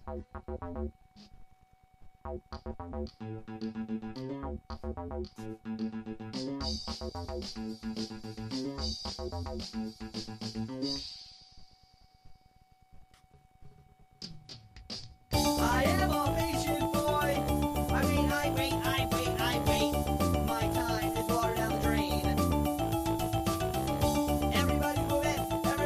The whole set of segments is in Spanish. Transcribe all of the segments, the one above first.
I am a patient boy. I mean, I wait. My time is water down the drain. Everybody's moving.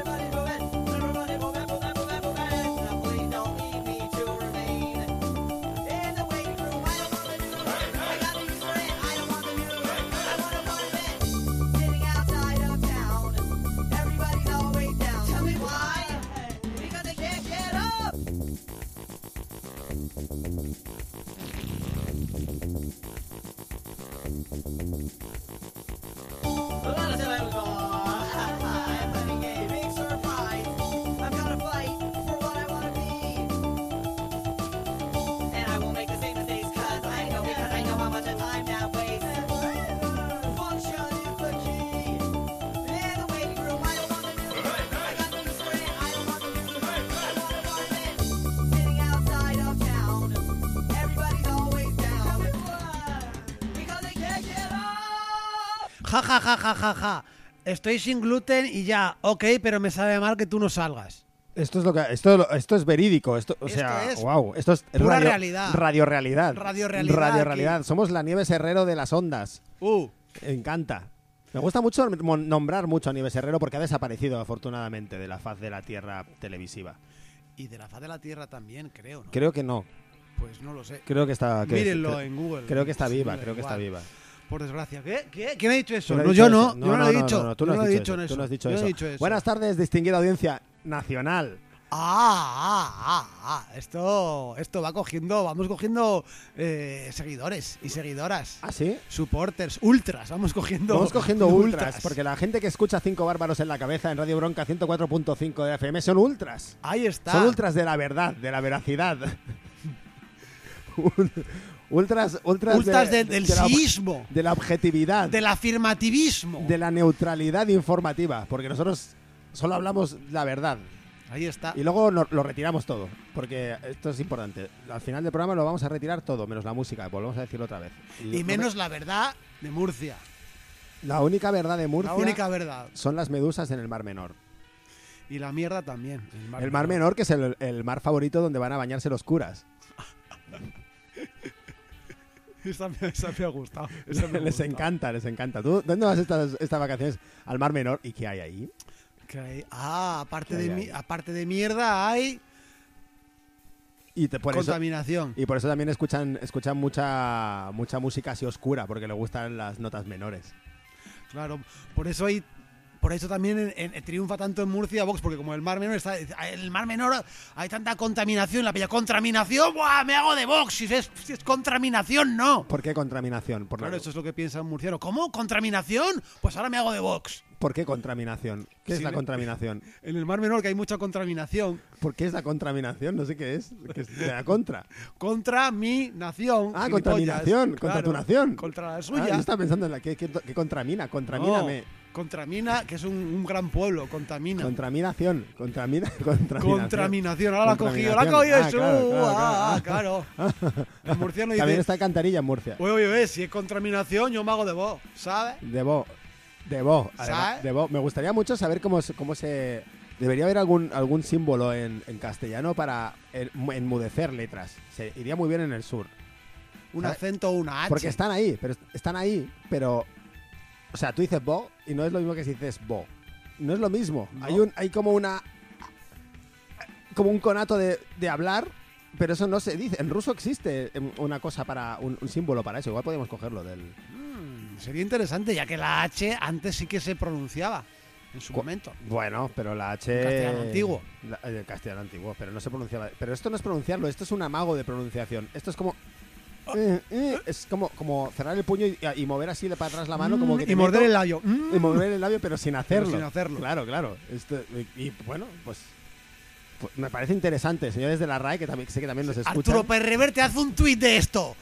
Now please don't leave me to remain in the waiting room. I don't want to do it. I got to use for it. I don't want to do it. I want to run it. Sitting outside of town. Everybody's always down. Tell me why? Because they can't get up. A lot of times I'm having a big surprise. I'm gonna fight for what I wanna be. And I won't make the same mistakes because I know how much time that wastes. Function is the key. In the waiting room, I don't wanna do it. I got no use for it. I don't want to do it. I wanna run it. Sitting outside of town. Everybody's always down. Because they can't get up. Ja, ja, ja, ja, ja, ja. Estoy sin gluten y ya, ok, pero me sabe mal que tú no salgas. Esto es lo que esto es verídico, esto es wow, esto es pura realidad. Radiorealidad. Radiorealidad aquí. Somos la Nieves Herrero de las ondas. Me encanta. Me gusta mucho nombrar mucho a Nieves Herrero porque ha desaparecido afortunadamente de la faz de la tierra televisiva. Y de la faz de la tierra también, creo, ¿no? Creo que no. Pues no lo sé. Creo que está Mírenlo en Google. Creo que está Sí, viva, da creo que igual. está viva. Por desgracia. ¿Qué? ¿Quién ha dicho eso? ¿Quién ha No, dicho yo eso? no. Yo no lo he dicho. No, tú Yo no no has he dicho dicho eso. eso. Tú no has dicho Yo no eso. he dicho eso. Buenas tardes, distinguida audiencia nacional. Esto vamos cogiendo seguidores y seguidoras. ¿Ah, sí? Supporters, ultras, vamos cogiendo ultras, porque la gente que escucha Cinco Bárbaros en la Cabeza en Radio Bronca 104.5 de FM son ultras. Ahí está. Son ultras de la verdad, de la veracidad. Ultras del síismo, de la objetividad, del afirmativismo, de la neutralidad informativa, porque nosotros solo hablamos la verdad. Ahí está. Y luego lo retiramos todo, porque esto es importante. Al final del programa lo vamos a retirar todo, menos la música, volvemos a decirlo otra vez. Y menos la verdad de Murcia. La única verdad de Murcia La única verdad. son las medusas en el Mar Menor. Y la mierda también. El Mar Menor, que es el mar favorito donde van a bañarse los curas. Esa me ha gustado. Les encanta. ¿Tú dónde vas estas vacaciones? Al Mar Menor. ¿Y qué hay ahí? Aparte de mierda hay contaminación. Y por eso también escuchan mucha música así oscura, porque le gustan las notas menores. Claro, por eso también triunfa tanto en Murcia Vox, porque como el Mar Menor hay tanta contaminación, la bella contaminación, ¡buah! Me hago de Vox, si es contaminación, no. ¿Por qué contaminación? Claro, eso es lo que piensa un murciano. ¿Cómo? ¿Contaminación? Pues ahora me hago de Vox. ¿Por qué contaminación? ¿Qué es la contaminación? En el Mar Menor, que hay mucha contaminación. ¿Por qué es la contaminación? No sé qué es. ¿Qué es de la contra? Contra mi nación. Contaminación. Claro, contra tu nación. Contra la suya. Yo estaba pensando en la que contramina. Contramíname. No, Contramina, que es un gran pueblo. Contamina. Contaminación. Contaminación. Ahora la ha cogido eso. Claro. El murciano dice... También está Cantarilla en Murcia. Oye, si es contaminación, yo me hago de vos, ¿sabes? Debo. Me gustaría mucho saber cómo se... Debería haber algún símbolo en castellano para enmudecer letras. Se iría muy bien en el sur. Un ¿sabes? acento o una H. Porque están ahí, pero... O sea, tú dices bo y no es lo mismo que si dices bo. No es lo mismo. ¿No? Hay como un conato de hablar, pero eso no se dice. En ruso existe una cosa para... un símbolo para eso. Igual podemos cogerlo del... Sería interesante, ya que la H antes sí que se pronunciaba en su momento. Bueno, pero la H... En castellano antiguo. El castellano antiguo, pero no se pronunciaba. Pero esto no es pronunciarlo, esto es un amago de pronunciación. Esto es como... es como cerrar el puño y mover así para atrás la mano como que y morder el labio. Y morder el labio, pero sin hacerlo. Pero sin hacerlo. Claro. Y bueno, pues me parece interesante, señores de la RAE, que sé que también nos escuchan. Arturo Pérez Reverte, haz un tuit de esto.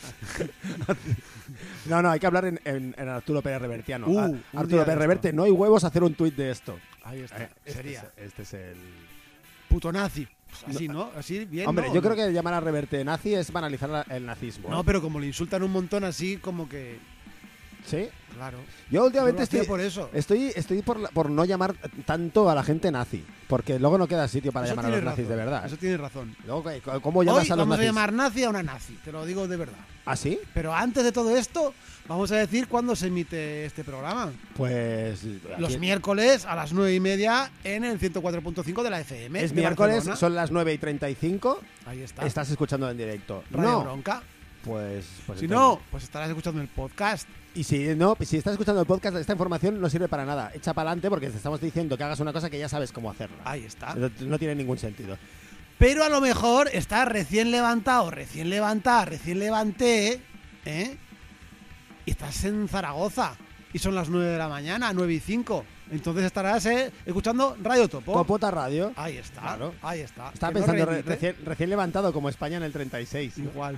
No, hay que hablar en Arturo Pérez Revertiano. Arturo Pérez Reverte, no hay huevos a hacer un tuit de esto. Ahí está. Este es el... Puto nazi. Pues así, ¿no? Así, bien, Hombre, ¿no? yo ¿O no? creo que llamar a Reverte nazi es banalizar el nazismo. No, pero como le insultan un montón así, como que... ¿Sí? Claro. Yo últimamente Yo lo hacía estoy... por eso. Estoy por no llamar tanto a la gente nazi, porque luego no queda sitio para Eso llamar a los tienes nazis de razón, verdad. Eso tienes razón. Luego, ¿cómo llamas Hoy a los vamos nazis? a llamar nazi a una nazi, te lo digo de verdad. ¿Ah, sí? Pero antes de todo esto, vamos a decir cuándo se emite este programa. Pues... Los aquí- miércoles a las 9:30 en el 104.5 de la FM. Es de miércoles, Barcelona. son las 9:35. Ahí está. Estás escuchando en directo. Radio no, Bronca. pues Si entonces- no, pues estarás escuchando el podcast. Y si estás escuchando el podcast, esta información no sirve para nada. Echa para adelante porque te estamos diciendo que hagas una cosa que ya sabes cómo hacerla. Ahí está. No tiene ningún sentido. Pero a lo mejor estás recién levantado, recién levanté, ¿eh? Y estás en Zaragoza. Y son las 9 de la mañana, 9:05. Entonces estarás escuchando Radio Topo. Popota Radio. Ahí está. Claro. Ahí está. Estaba Que no pensando reemite. recién levantado como España en el 36. Igual.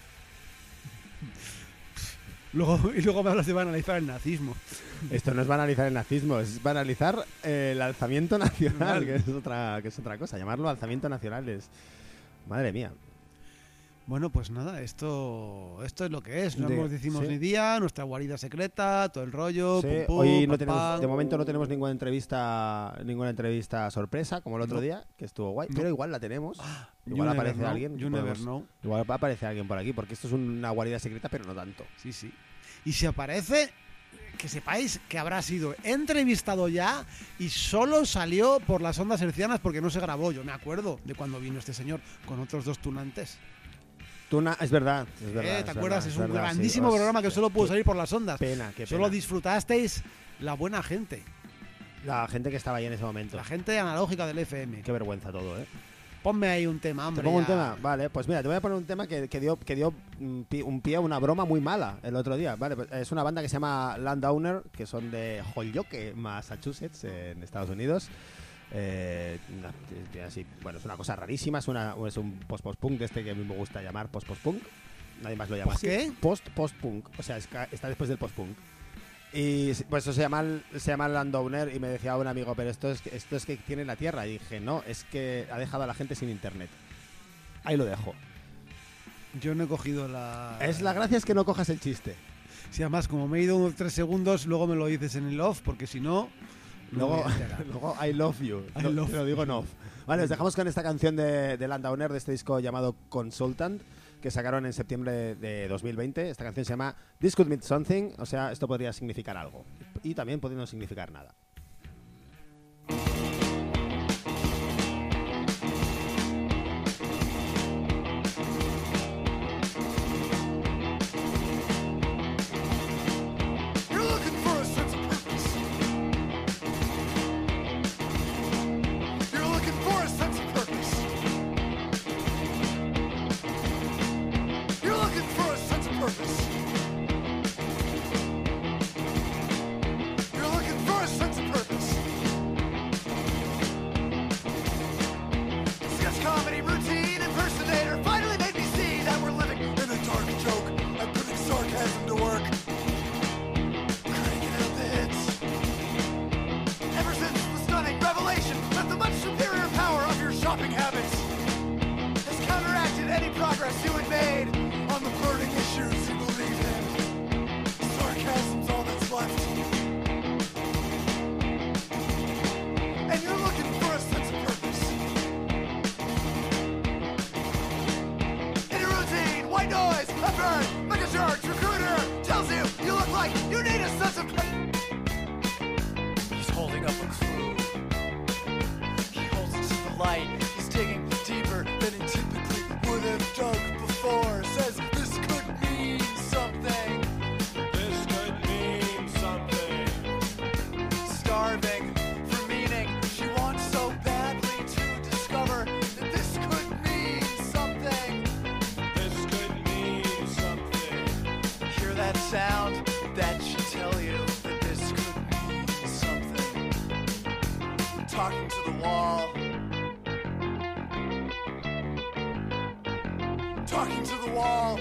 Luego me hablas de banalizar el nazismo. Esto no es banalizar el nazismo, es banalizar el alzamiento nacional, Vale. que es otra cosa. Llamarlo alzamiento nacional es... Madre mía. Bueno, pues nada, esto es lo que es. No De- nos decimos sí. ni día, nuestra guarida secreta, todo el rollo. Sí, pum, pum, hoy no pam, tenemos, pam. de momento no tenemos ninguna entrevista sorpresa como el otro No. día, que estuvo guay, No. pero igual la tenemos. You Igual never aparece know, alguien. You never know. Igual aparece alguien por aquí, porque esto es una guarida secreta, pero no tanto. Sí, sí. Y si aparece, que sepáis que habrá sido entrevistado ya y solo salió por las ondas hercianas porque no se grabó. Yo me acuerdo de cuando vino este señor con otros dos tunantes. Es verdad, es verdad. ¿Te acuerdas? Es un verdad, sí. grandísimo programa que solo pudo Qué salir por las ondas. Pena, qué Solo pena. disfrutasteis la buena gente, La gente que estaba ahí en ese momento. la gente analógica del FM. Qué vergüenza todo, ¿eh? Ponme ahí un tema, ¿Te hombre. pongo un ya. tema? Vale, pues mira, te voy a poner un tema que dio un pie a una broma muy mala el otro día. Vale, pues es una banda que se llama Landowner, que son de Holyoke, Massachusetts, en Estados Unidos. Así, bueno, es una cosa rarísima, es un post-punk de este que a mí me gusta llamar post-punk. Nadie más lo llama así. ¿Qué? Post-punk, o sea, está después del post-punk. Y pues eso se llama Landowner y me decía un amigo, pero esto es que tiene la tierra. Y dije, no, es que ha dejado a la gente sin internet. Ahí lo dejo. Yo no he cogido la... La gracia es que no cojas el chiste. Si además, como me he ido unos 3 segundos, luego me lo dices en el off, porque si no... no Luego, me voy a enterar. luego I love you. I love Te lo digo en off. Vale, os dejamos con esta canción de Landowner, de este disco llamado Consultant, que sacaron en septiembre de 2020. Esta canción se llama This Could Mean Something, o sea, esto podría significar algo. Y también podría no significar nada. You're looking for a sense of purpose. You're looking for a sense of purpose. You're looking for a sense of purpose. You're looking for a sense of purpose. Sketch comedy routine impersonator finally made me see that we're living in a dark joke. I'm putting sarcasm to work. Cranking out the hits. Ever since the stunning revelation that the much superior power of your shopping habits has counteracted any progress you had made on the burning issues you believe in. Sarcasm's all that's left. And you're looking for a sense of purpose. In a routine, white noise, a bird, like a jerk, recruiter tells you you look like you need a sense of purpose. He's holding up a clue. He holds it to the light. He's digging deeper than he typically would have dug before. Says this could mean something. This could mean something. Starving for meaning. She wants so badly to discover that this could mean something. This could mean something. Hear that sound? That should tell you that this could mean something. Talking to the wall. Talking to the wall.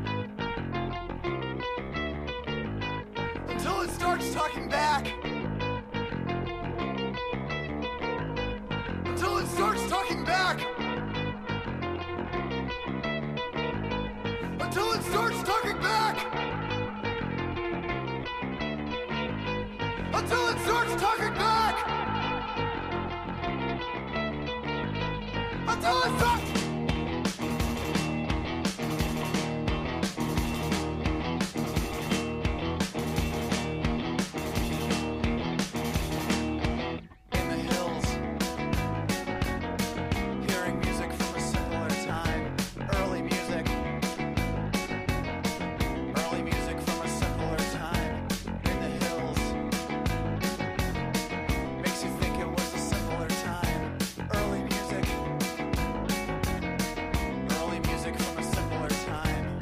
Until it starts talking back. Until it starts talking back. starts talking back. Until it stops. In the hills, hearing music from a simpler time. Early music from a simpler time. In the hills, makes you think it was a simpler time. Early music from a simpler time.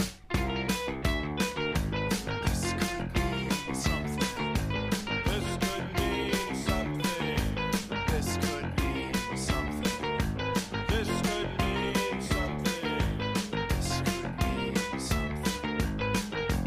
This could mean something. This could mean something. This could mean something. This could mean something. This could mean something.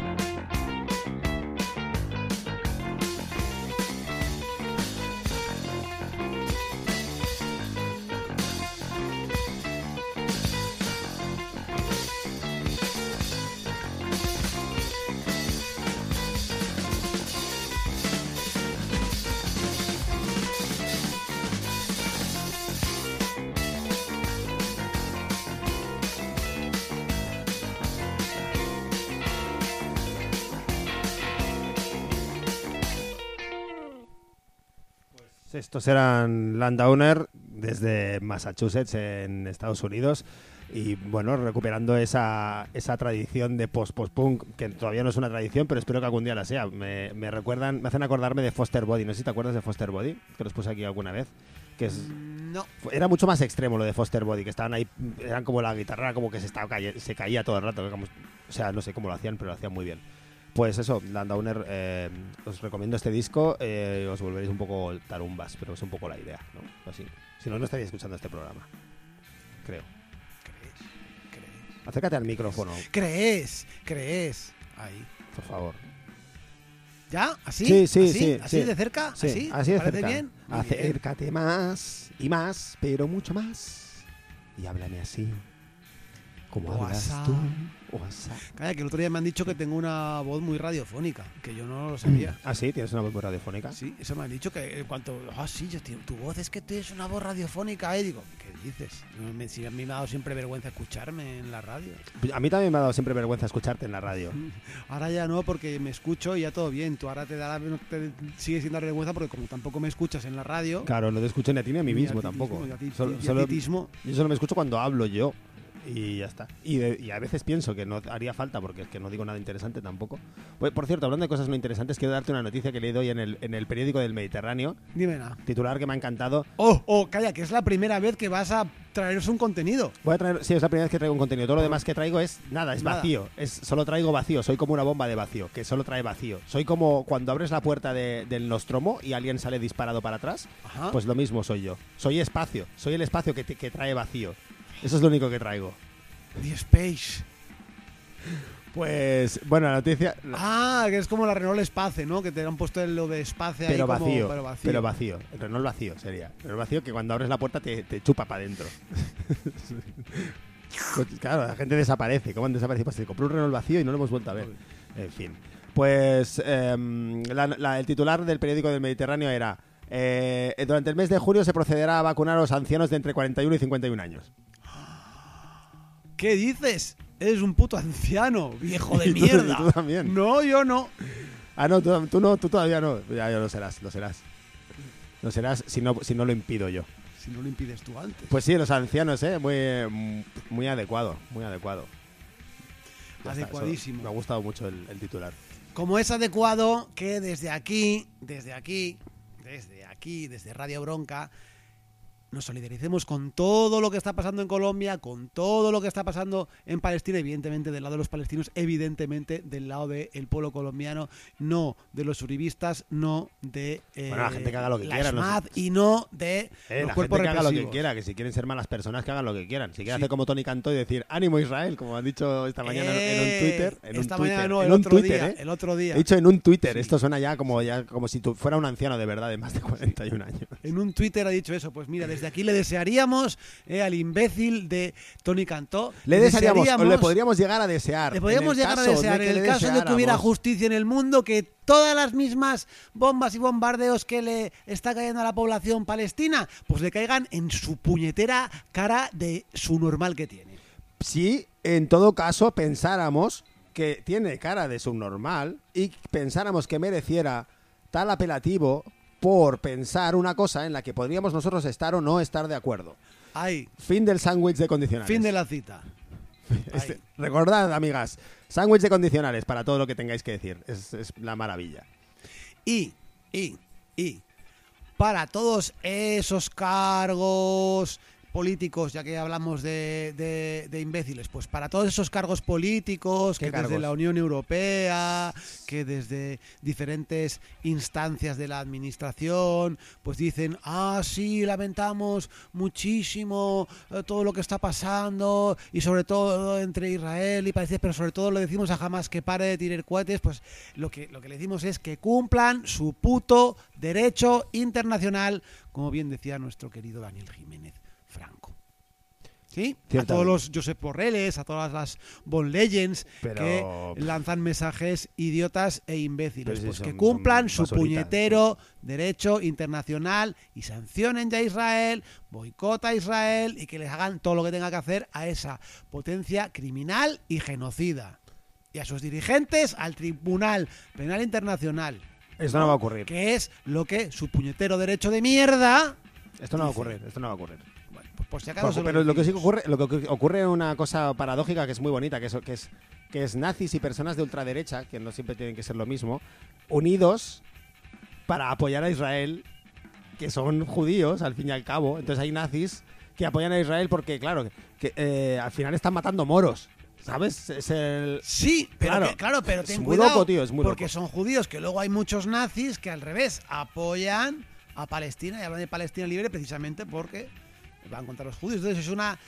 Estos eran Landowner desde Massachusetts en Estados Unidos y bueno, recuperando esa tradición de post-punk, que todavía no es una tradición, pero espero que algún día la sea. Me hacen acordarme de Foster Body. No sé si te acuerdas de Foster Body, que los puse aquí alguna vez. Que No. era mucho más extremo lo de Foster Body, que estaban ahí, eran como la guitarra, como que se caía todo el rato. O sea, no sé cómo lo hacían, pero lo hacían muy bien. Pues eso, Landowner, os recomiendo este disco, os volveréis un poco tarumbas, pero es un poco la idea, ¿no? Así. Si no, no estaría escuchando este programa. Creo. ¿Crees? Acércate al micrófono, ¿Crees? Ahí. por favor. ¿Ya? ¿Así? Sí, sí, ¿Así? sí, ¿Así sí. de cerca? Sí, ¿Así? de ¿Parece cerca. bien? Muy Acércate más y más, pero mucho más. Y háblame así. Como hablas WhatsApp. tú. WhatsApp. Calla, que el otro día me han dicho que tengo una voz muy radiofónica, que yo no lo sabía. Ah, sí, tienes una voz muy radiofónica. Sí, eso me han dicho que en cuanto... Ah, sí, tu voz es que tienes una voz radiofónica, ¿eh? Digo, ¿qué dices? Si a mí me ha dado siempre vergüenza escucharme en la radio. A mí también me ha dado siempre vergüenza escucharte en la radio. Ahora ya no, porque me escucho y ya todo bien. Tú ahora sigue siendo vergüenza porque como tampoco me escuchas en la radio... Claro, no te escucho ni a ti ni a mí Ni a mismo ti tampoco. mismo, y a ti- Solo- y a solo- titismo. Yo solo me escucho cuando hablo yo. Y ya está. Y a veces pienso que no haría falta porque es que no digo nada interesante tampoco. Por cierto, hablando de cosas no interesantes, quiero darte una noticia que he leído hoy en el periódico del Mediterráneo. Dime nada. Titular que me ha encantado. Calla, que es la primera vez que vas a traeros un contenido. Voy a traer, sí, es la primera vez que traigo un contenido. Todo lo demás que traigo es nada, es Nada. vacío. Solo traigo vacío. Soy como una bomba de vacío, que solo trae vacío. Soy como cuando abres la puerta del Nostromo y alguien sale disparado para atrás. Ajá. Pues lo mismo soy yo. Soy espacio. Soy el espacio que trae vacío. Eso es lo único que traigo. The Space. Pues, bueno, la noticia... Ah, que es como la Renault Space, ¿no? Que te han puesto lo de Space ahí Pero como... vacío, pero vacío. pero vacío. El Renault vacío sería. El vacío que cuando abres la puerta te chupa para adentro. Pues, claro, la gente desaparece. ¿Cómo han desaparecido? Pues se compró un Renault vacío y no lo hemos vuelto a ver. En fin. Pues el titular del periódico del Mediterráneo era durante el mes de junio se procederá a vacunar a los ancianos de entre 41 y 51 años. ¿Qué dices? Eres un puto anciano, viejo de Y tú- mierda. y tú también. No, yo no. Ah, no, tú no, tú todavía no. Ya lo serás, lo serás. Lo serás si no lo impido yo. Si no lo impides tú antes. Pues sí, los ancianos, muy adecuado, muy adecuado. Ya está, Adecuadísimo. eso me ha gustado mucho el titular. Como es adecuado que desde Radio Bronca, nos solidaricemos con todo lo que está pasando en Colombia, con todo lo que está pasando en Palestina, evidentemente del lado de los palestinos, evidentemente del lado del pueblo colombiano, no de los uribistas, no de Bueno, la gente que haga lo que la quiera, no SMAD sé. y no de los La cuerpos gente que haga lo que represivos. quiera, que si quieren ser malas personas, que hagan lo que quieran. Si quieren Sí. hacer como Tony Cantó y decir ánimo Israel, como han dicho esta mañana en un Twitter. El otro día. He dicho en un Twitter. Esto suena ya como si tú fuera un anciano de verdad de más de 41 años. En un Twitter ha dicho eso. Pues mira, desde aquí le desearíamos al imbécil de Tony Cantó. Le desearíamos, o le podríamos llegar a desear. Le podríamos llegar a desear, en el caso de que hubiera deseáramos. justicia en el mundo, que todas las mismas bombas y bombardeos que le está cayendo a la población palestina, pues le caigan en su puñetera cara de su normal que tiene. Si en todo caso pensáramos que tiene cara de subnormal y pensáramos que mereciera tal apelativo por pensar una cosa en la que podríamos nosotros estar o no estar de acuerdo. Ay, Fin del sándwich de condicionales. fin de la cita. Ay. Recordad, amigas, sándwich de condicionales para todo lo que tengáis que decir. Es la maravilla. Y para todos esos cargos políticos, ya que hablamos de imbéciles, pues para todos esos cargos políticos ¿Qué que cargos? desde la Unión Europea, que desde diferentes instancias de la administración, pues dicen, sí, lamentamos muchísimo todo lo que está pasando, y sobre todo entre Israel y Palestina, pero sobre todo lo decimos a Hamas que pare de tirar cohetes, pues lo que le decimos es que cumplan su puto derecho internacional, como bien decía nuestro querido Daniel Jiménez Franco. ¿Sí? A Ciertamente. todos los Josep Borreles, a todas las Bon Legends Pero- que lanzan mensajes idiotas e imbéciles. Pero si Pues son- que cumplan son su basuritas. puñetero derecho internacional y sancionen ya a Israel, boicota a Israel y que les hagan todo lo que tenga que hacer a esa potencia criminal y genocida. Y a sus dirigentes al Tribunal Penal Internacional. Esto no va a ocurrir. Que es lo que su puñetero derecho de mierda. Esto no va a dice. ocurrir. Esto no va a ocurrir. Bueno, pues por si acaso se Pero lo que sí que decimos. ocurre una cosa paradójica que es muy bonita, que es nazis y personas de ultraderecha, que no siempre tienen que ser lo mismo, unidos para apoyar a Israel, que son judíos al fin y al cabo. Entonces hay nazis que apoyan a Israel porque, claro, que al final están matando moros, ¿sabes? Es el... Sí, pero Claro. pero Es ten muy cuidado, loco, tío, es muy porque loco. son judíos, que luego hay muchos nazis que al revés apoyan a Palestina y hablan de Palestina libre precisamente porque van contra los judíos. Entonces es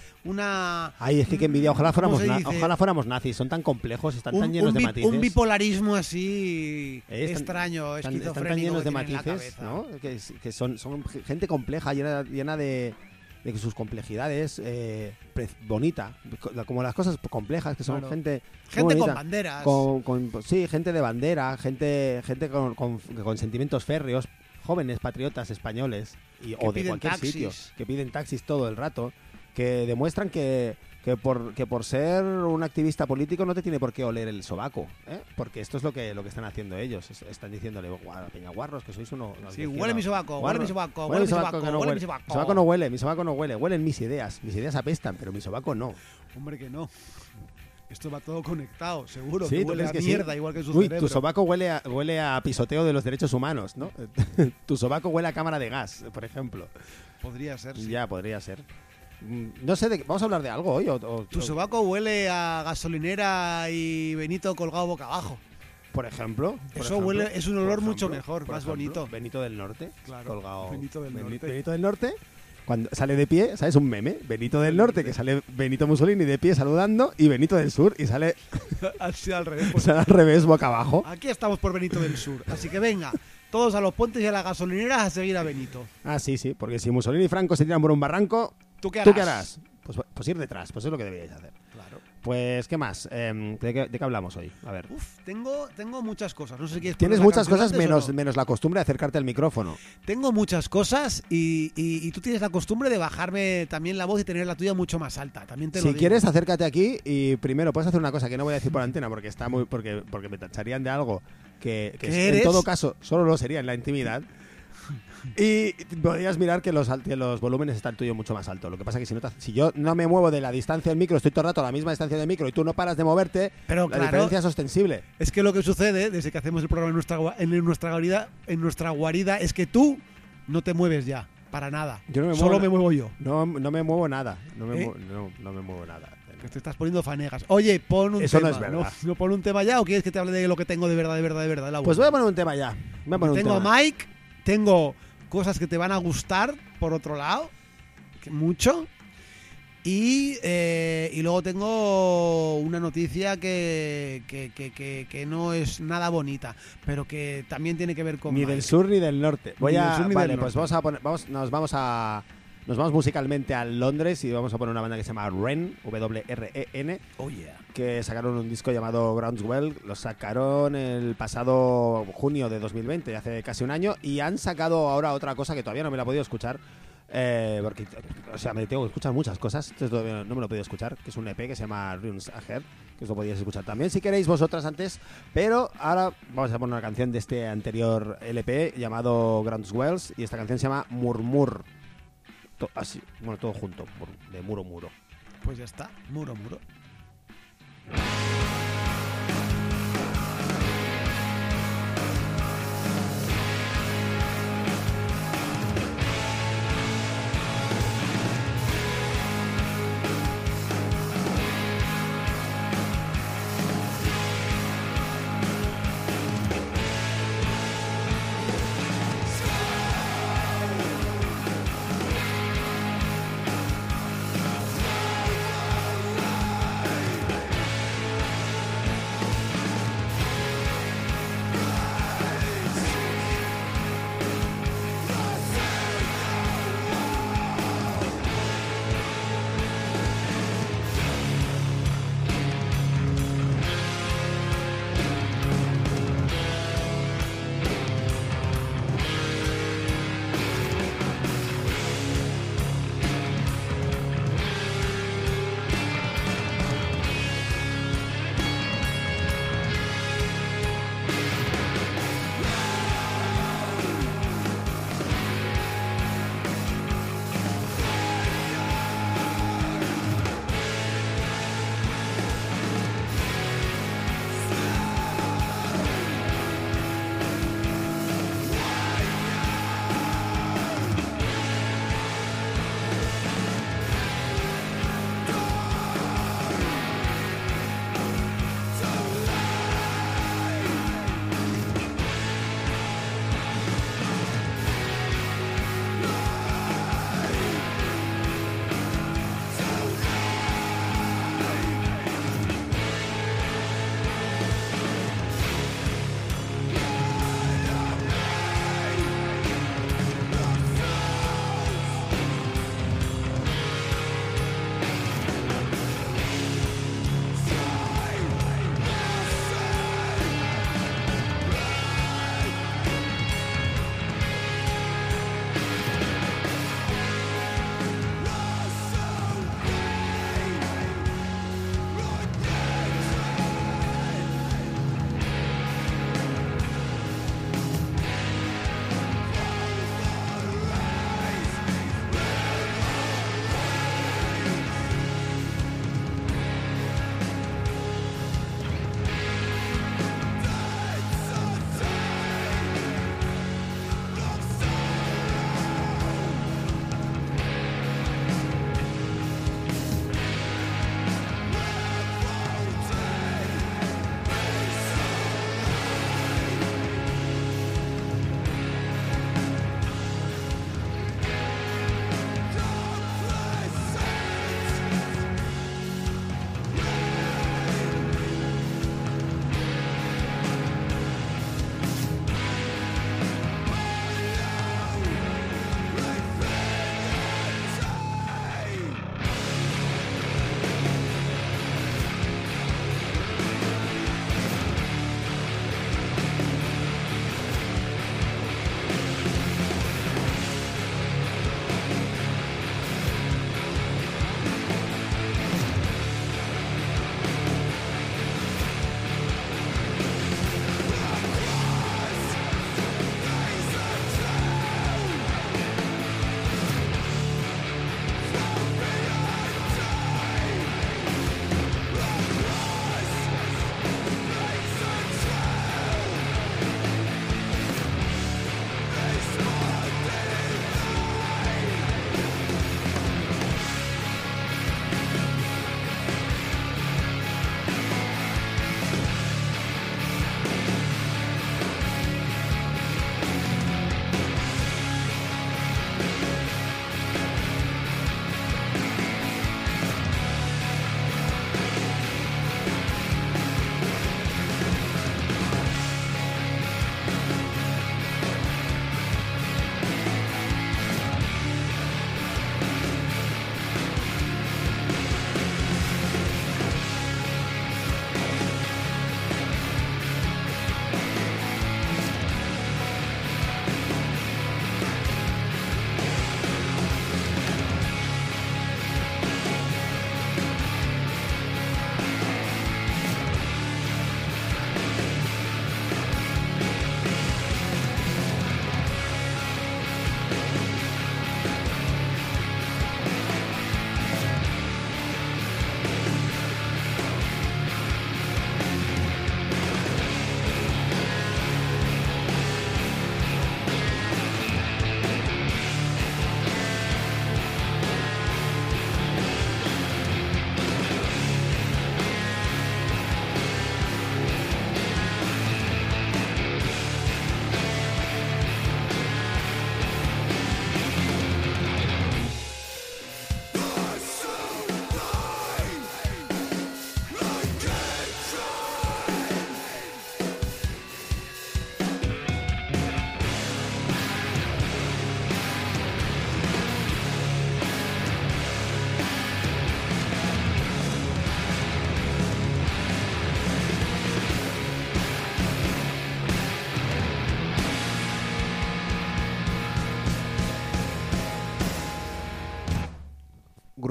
una Ay, es que envidia. Ojalá ¿cómo fuéramos, se dice? ojalá fuéramos nazis. Son tan complejos, están tan llenos de matices. un bipolarismo así Están- extraño, están esquizofrénico tan llenos que de tienen en la matices, cabeza. ¿no? Que son gente compleja, llena de sus complejidades, bonita, como las cosas complejas, que son Claro. gente Gente muy con bonita. banderas. Sí, gente de bandera, gente con sentimientos férreos, jóvenes patriotas españoles o de piden cualquier taxis. sitio, que piden taxis todo el rato, que demuestran que por ser un activista político no te tiene por qué oler el sobaco, ¿eh? Porque esto es lo que están haciendo ellos. Están diciéndole, peñaguarros, que sois unos Sí, huele mi sobaco, huele mi sobaco, huele huele mi sobaco, que no huele mi Mi sobaco. sobaco no huele, mi sobaco no huele. Huelen mis ideas apestan, pero mi sobaco no. Hombre, que no. Esto va todo conectado, seguro. Sí, que ¿tú huele crees a que sí? mierda, igual que su Uy, cerebro. tu sobaco huele a pisoteo de los derechos humanos, ¿no? Tu sobaco huele a cámara de gas, por ejemplo. Podría ser, sí. Ya, podría ser. No sé, ¿vamos a hablar de algo hoy? Tu sobaco huele a gasolinera y Benito colgado boca abajo. Por ejemplo. Eso huele- es un olor mucho mejor, por más ejemplo, bonito. Benito del Norte. Claro, Colgado. Benito del Norte. Benito del Norte. Cuando sale de pie, ¿sabes? Un meme. Benito del Norte, que sale Benito Mussolini de pie saludando, y Benito del Sur, y sale, Así al revés. pues. sale al revés, boca abajo. Aquí estamos por Benito del Sur. Así que venga, todos a los puentes y a las gasolineras a seguir a Benito. Ah, sí, porque si Mussolini y Franco se tiran por un barranco, ¿Tú qué ¿tú qué harás? Pues ir detrás, pues es lo que deberíais hacer. Claro. Pues, ¿qué más? ¿De qué hablamos hoy? A ver. Uf, tengo muchas cosas. No sé si quieres Tienes poner la muchas canción cosas antes o menos, no. menos la costumbre de acercarte al micrófono. Tengo muchas cosas y tú tienes la costumbre de bajarme también la voz y tener la tuya mucho más alta. También te lo Si digo. quieres, acércate aquí y primero puedes hacer una cosa que no voy a decir por antena porque está muy porque me tacharían de algo que ¿Qué en eres? todo caso solo lo sería en la intimidad. Y podrías mirar que los volúmenes están tuyo mucho más alto. Lo que pasa es que si yo no me muevo de la distancia del micro, estoy todo el rato a la misma distancia del micro y tú no paras de moverte, Pero la claro, diferencia es ostensible. es que lo que sucede desde que hacemos el programa en nuestra guarida es que tú no te mueves ya, para nada. Yo no me Solo muevo me muevo yo. No me muevo nada. No me, ¿Eh? no me muevo nada. Que te estás poniendo fanegas. Oye, pon un Eso tema. no es verdad. ¿No pon un tema ya o quieres que te hable de lo que tengo de verdad, la Pues voy a poner un tema ya. Voy a poner un tengo tema. Mike, tengo cosas que te van a gustar, por otro lado, que mucho. Y luego tengo una noticia que no es nada bonita, pero que también tiene que ver con Ni Mike. del sur ni del norte. Ni del sur ni Vale, del pues norte. nos vamos a Nos vamos musicalmente a Londres y vamos a poner una banda que se llama Wren, W-R-E-N, Oh, yeah. que sacaron un disco llamado Groundswell. Lo sacaron el pasado junio de 2020, hace casi un año, y han sacado ahora otra cosa que todavía no me la he podido escuchar. Porque, o sea, me tengo que escuchar muchas cosas, entonces todavía no me lo he podido escuchar, que es un EP que se llama Runes Ahead, que os lo podíais escuchar también si queréis vosotras antes, pero ahora vamos a poner una canción de este anterior LP llamado Groundswells, y esta canción se llama Murmur. Así, bueno, todo junto, de muro muro. Pues ya está, muro. Sky.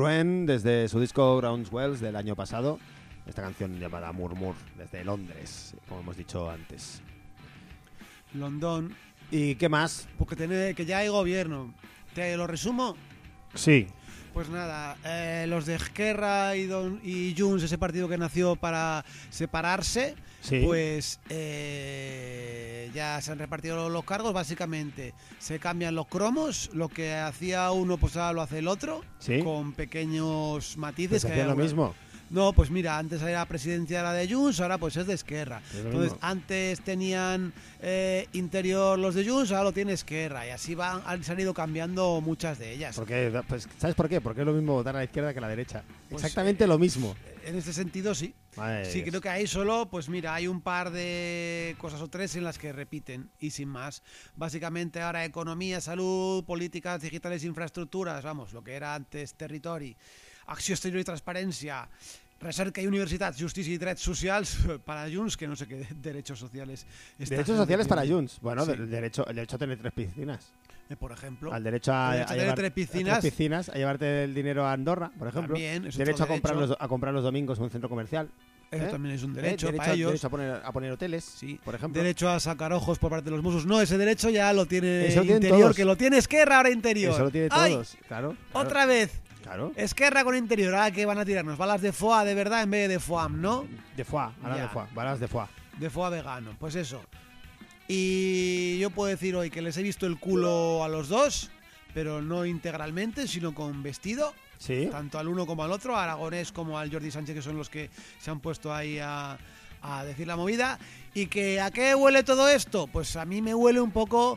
Citroën desde su disco Groundswells del año pasado. Esta canción llamada Murmur, desde Londres, como hemos dicho antes. London, ¿Y qué más? porque que ya hay gobierno. ¿Te lo resumo? Sí. Pues nada, los de Esquerra y Junts, ese partido que nació para separarse, Sí. pues ya se han repartido los cargos, básicamente. Se cambian los cromos, lo que hacía uno pues ahora lo hace el otro, Sí. con pequeños matices. Pues que hay hacían lo algunas- mismo. No, pues mira, antes era presidencia la de Junts, ahora pues es de Esquerra. Es lo Entonces, mismo. antes tenían Interior los de Junts, ahora lo tiene Esquerra. Y así se han ido cambiando muchas de ellas. Porque, pues, ¿sabes por qué? Porque es lo mismo votar a la izquierda que a la derecha. Pues, Exactamente lo mismo. En este sentido, sí. Madre Sí, Dios. creo que ahí solo, pues mira, hay un par de cosas o tres en las que repiten y sin más. Básicamente ahora economía, salud, políticas digitales, infraestructuras, vamos, lo que era antes territori, acció exterior i transparència, recerca i universitat, justícia i drets socials para Junts, que no sé qué derechos sociales. esta Derechos gente sociales para tiene. Junts. Bueno, Sí. el derecho a tener 3 piscinas. Por ejemplo. Al derecho a, El derecho a tener llevar 3 piscinas. a 3 piscinas, a llevarte el dinero a Andorra, por ejemplo. También, es Derecho a otro comprar, derecho. a comprar los domingos en un centro comercial. Eso ¿eh? también es un derecho para ellos. Derecho a poner hoteles, Sí. por ejemplo. Derecho a sacar ojos por parte de los Mossos. No, ese derecho ya lo tiene Eso lo tienen Interior, todos. que lo tiene Esquerra ahora Interior. Eso lo tiene ¡Ay! todos. Claro. Otra vez. Claro. Esquerra con Interior. Ahora que van a tirarnos balas de foie de verdad en vez de foam, ¿no? De foie, ahora Ya. de foie, balas de foie. De foie vegano. Pues eso. Y yo puedo decir hoy que les he visto el culo a los dos, pero no integralmente, sino con vestido. Sí. Tanto al uno como al otro, a Aragonés como al Jordi Sánchez, que son los que se han puesto ahí a decir la movida. ¿Y que a qué huele todo esto? Pues a mí me huele un poco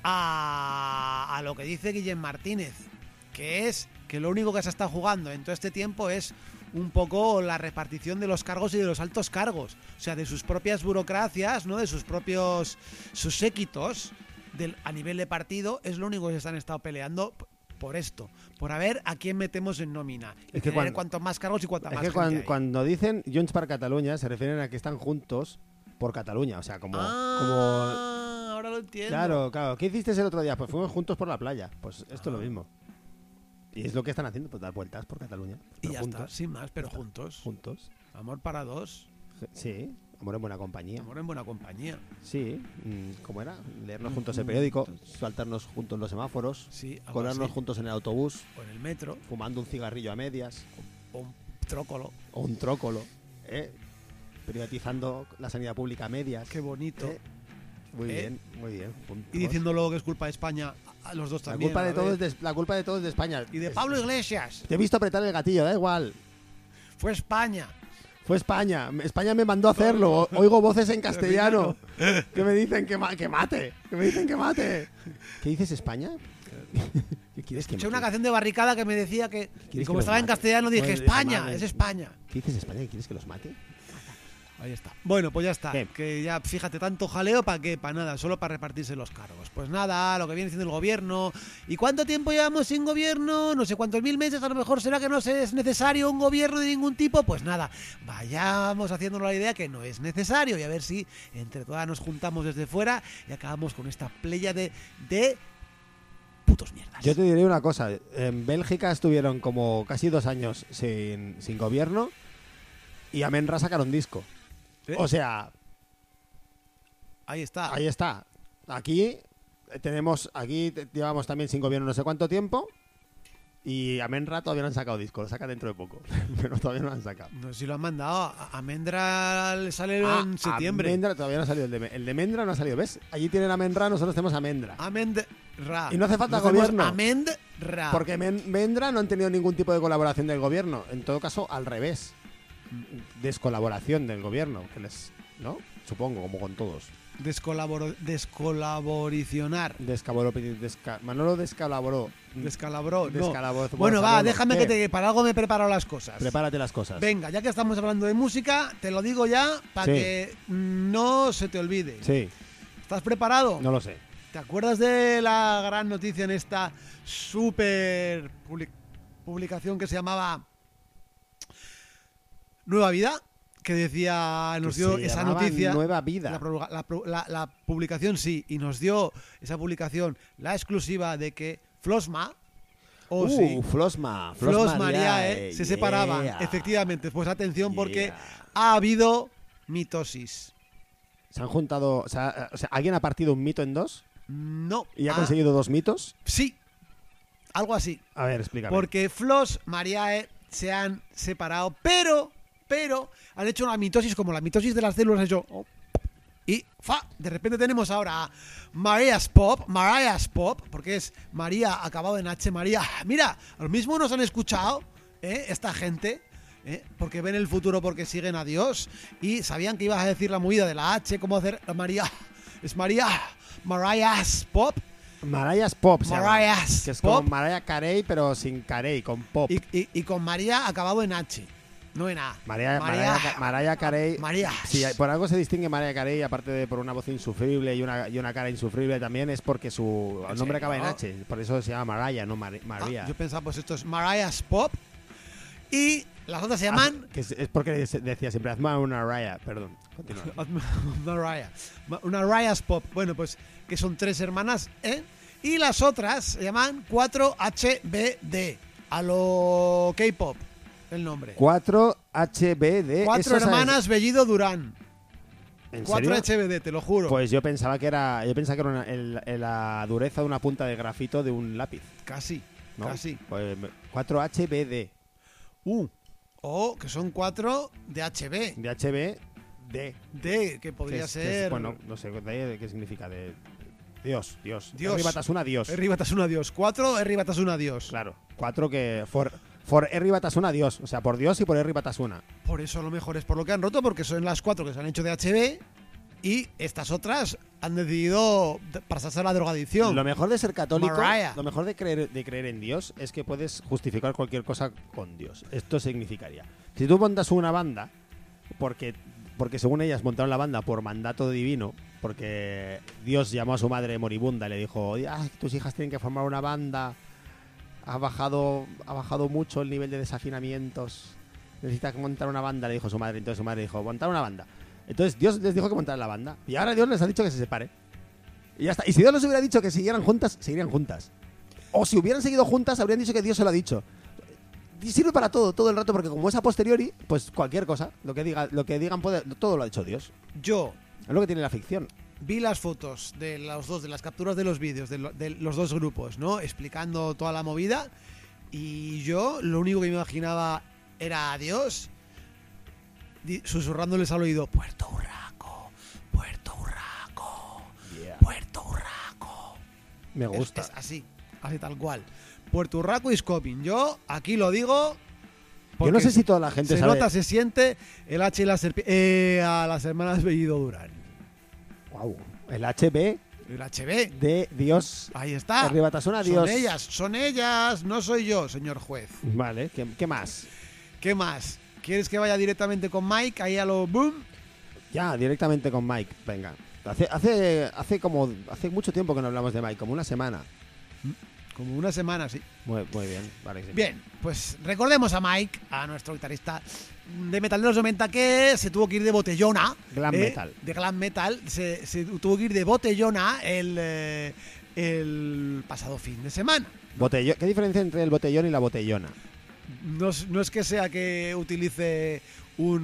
a lo que dice Guillem Martínez, que es que lo único que se está jugando en todo este tiempo es un poco la repartición de los cargos y de los altos cargos, o sea, de sus propias burocracias, ¿no? De sus propios sus séquitos a nivel de partido, es lo único que se han estado peleando por esto, por a ver a quién metemos en nómina. Y Es que tener cuando- cuantos más cargos y cuanta Es más que gente hay. cuando dicen Junts per Catalunya se refieren a que están juntos por Cataluña, o sea, como Ahora lo entiendo. claro. ¿Qué hicisteis el otro día? Pues fuimos juntos por la playa. Pues esto es lo mismo. Y es lo que están haciendo, pues dar vueltas por Cataluña. Y Pero ya juntos. está, sin más, pero juntos. Juntos. Amor para dos, Sí, amor en buena compañía. amor en buena compañía. Sí, ¿cómo era? Leernos juntos el periódico, saltarnos juntos los semáforos, Sí, algo colarnos así. juntos en el autobús, O en el metro, fumando un cigarrillo a medias o un trócolo. o un trócolo, privatizando la sanidad pública a medias. Qué bonito. Muy ¿Eh? bien, muy bien. juntos. Y diciendo luego que es culpa de España a los dos la también. culpa, a de la todo vez. es de, la culpa de todo es de España. Y de Pablo Iglesias. Te he visto apretar el gatillo, da igual. Fue España. Fue España. España me mandó a hacerlo. Oigo voces en castellano que me dicen que mate. Que me dicen que mate. ¿Qué dices, España? ¿Qué quieres que Escuché una mate? canción de Barricada que me decía que... Y ¿Quieres como que estaba los en mate? castellano dije, Bueno, España, madre. es España. ¿Qué dices, España? ¿Que quieres que los mate? Ahí está. Bueno, pues ya está. ¿Qué? Que ya, fíjate, tanto jaleo para qué, para nada, solo para repartirse los cargos. Pues nada, lo que viene siendo el gobierno. ¿Y cuánto tiempo llevamos sin gobierno? No sé cuántos mil meses, a lo mejor será que no es necesario un gobierno de ningún tipo. Pues nada, vayamos haciéndonos la idea que no es necesario y a ver si entre todas nos juntamos desde fuera y acabamos con esta playa de putos mierdas. Yo te diré una cosa. En Bélgica estuvieron como casi 2 años sin gobierno y Amenra sacaron disco. ¿Eh? O sea, Ahí está. ahí está. Aquí llevamos también sin gobierno no sé cuánto tiempo y Amenra todavía no han sacado disco, lo saca dentro de poco, pero todavía no lo han sacado. No sé si lo han mandado. A Mendra le sale Ah, en septiembre. Mendra todavía no ha salido, el de Mendra no ha salido, ¿ves? Allí tienen a Mendra, nosotros tenemos a Mendra. Amendra. Y no hace falta Nos hacemos gobierno. Amendra. Porque Mendra no han tenido ningún tipo de colaboración del gobierno, en todo caso al revés. Descolaboración del gobierno, ¿no? Supongo, como con todos. Descolaboricionar. Manolo descalaboró. Descalabró. No. Descalabró. Bueno, va, déjame ¿Qué? que para algo me he preparado las cosas. Prepárate las cosas. Venga, ya que estamos hablando de música, te lo digo ya para Sí. que no se te olvide. Sí, ¿Estás preparado? no lo sé. ¿Te acuerdas de la gran noticia en esta super publicación que se llamaba Nueva Vida? Que decía, nos Que dio se esa llamaba noticia. Nueva Vida. La publicación sí, y nos dio esa publicación la exclusiva de que Flosma, Oh, sí. Flosma. Flos Mariae se separaban, yeah. efectivamente. Pues atención porque Yeah. ha habido mitosis. Se han juntado... O sea, ¿alguien ha partido un mito en dos? No. ¿Y ha conseguido dos mitos? Sí. Algo así. A ver, explícame. Porque Flos Mariae se han separado, pero han hecho una mitosis como la mitosis de las células ha hecho. Y de repente tenemos ahora a Mariah's Pop, porque es María acabado en H, María. Mira, a lo mismo nos han escuchado esta gente, porque ven el futuro, porque siguen a Dios y sabían que ibas a decir la movida de la H, cómo hacer la María. Es Mariah's Pop. Mariah's Pop. se llama. Mariah's que es Pop. como Mariah Carey, pero sin Carey, con Pop. Y con María acabado en H, no en A. Mariah Carey. María. Si por algo se distingue Mariah Carey, aparte de por una voz insufrible y una cara insufrible también, es porque su nombre acaba en H. Por eso se llama Mariah, no María. Yo pensaba, pues esto es Mariah's Pop. Y las otras se llaman... Que es porque decía siempre, hazme una Mariah. Perdón, continúa. Una Mariah's Pop. Bueno, pues que son 3 hermanas, y las otras se llaman 4HBD. A lo K-pop, el nombre. 4HBD. 4 hermanas Bellido Durán. ¿En 4HBD, te lo juro. Pues yo pensaba que era la dureza de una punta de grafito de un lápiz. Casi, ¿No? casi. Pues 4HBD. O que son 4 de HB. De HB, D. D, que podría ser... bueno, no sé, D, ¿qué significa? De Dios. Dios. Herri Batasuna, Dios. Herri Batasuna, Dios. 4, Herri Batasuna, Dios. Claro, 4 que... For Herri Batasuna, Dios. O sea, por Dios y por Herri Batasuna. Por eso a lo mejor es por lo que han roto, porque son las 4 que se han hecho de HB y estas otras han decidido pasarse a la drogadicción. Lo mejor de ser católico, Mariah. lo mejor de creer en Dios es que puedes justificar cualquier cosa con Dios. Esto significaría, si tú montas una banda, porque según ellas montaron la banda por mandato divino, porque Dios llamó a su madre moribunda y le dijo, tus hijas tienen que formar una banda, ha bajado mucho el nivel de desafinamientos, necesitas montar una banda, le dijo su madre. Entonces su madre dijo, montar una banda. Entonces Dios les dijo que montaran la banda. Y ahora Dios les ha dicho que se separe. Y ya está. Y si Dios les hubiera dicho que siguieran juntas, seguirían juntas. O si hubieran seguido juntas, habrían dicho que Dios se lo ha dicho. Y sirve para todo el rato, porque como es a posteriori, pues cualquier cosa, lo que digan todo lo ha dicho Dios. Yo Es lo que tiene la ficción. vi las fotos de los dos, de las capturas de los vídeos de los dos grupos, ¿no? Explicando toda la movida. Y yo lo único que me imaginaba era a Dios susurrándoles al oído, Puerto Urraco, Puerto Urraco, Yeah. Puerto Urraco. Me gusta. Es así tal cual. Puerto Urraco is coming. Yo aquí lo digo. Yo no sé si toda la gente se sabe. nota, se siente el H y la a las hermanas Bellido Durán. Wow. El HB El HB. de Dios. Ahí está. Herri Batasuna, Dios. Son ellas, no soy yo, señor juez. Vale, ¿qué más? ¿Qué más? ¿Quieres que vaya directamente con Mike ahí a lo boom? Ya, directamente con Mike. Venga. Hace mucho tiempo que no hablamos de Mike, como una semana. Como una semana, sí. Muy bien, vale. Sí. Bien, pues recordemos a Mike, a nuestro guitarrista de metal de los 90, que se tuvo que ir de botellona. Glam metal. De glam metal. Se tuvo que ir de botellona el pasado fin de semana. ¿Qué diferencia entre el botellón y la botellona? No es que sea que utilice un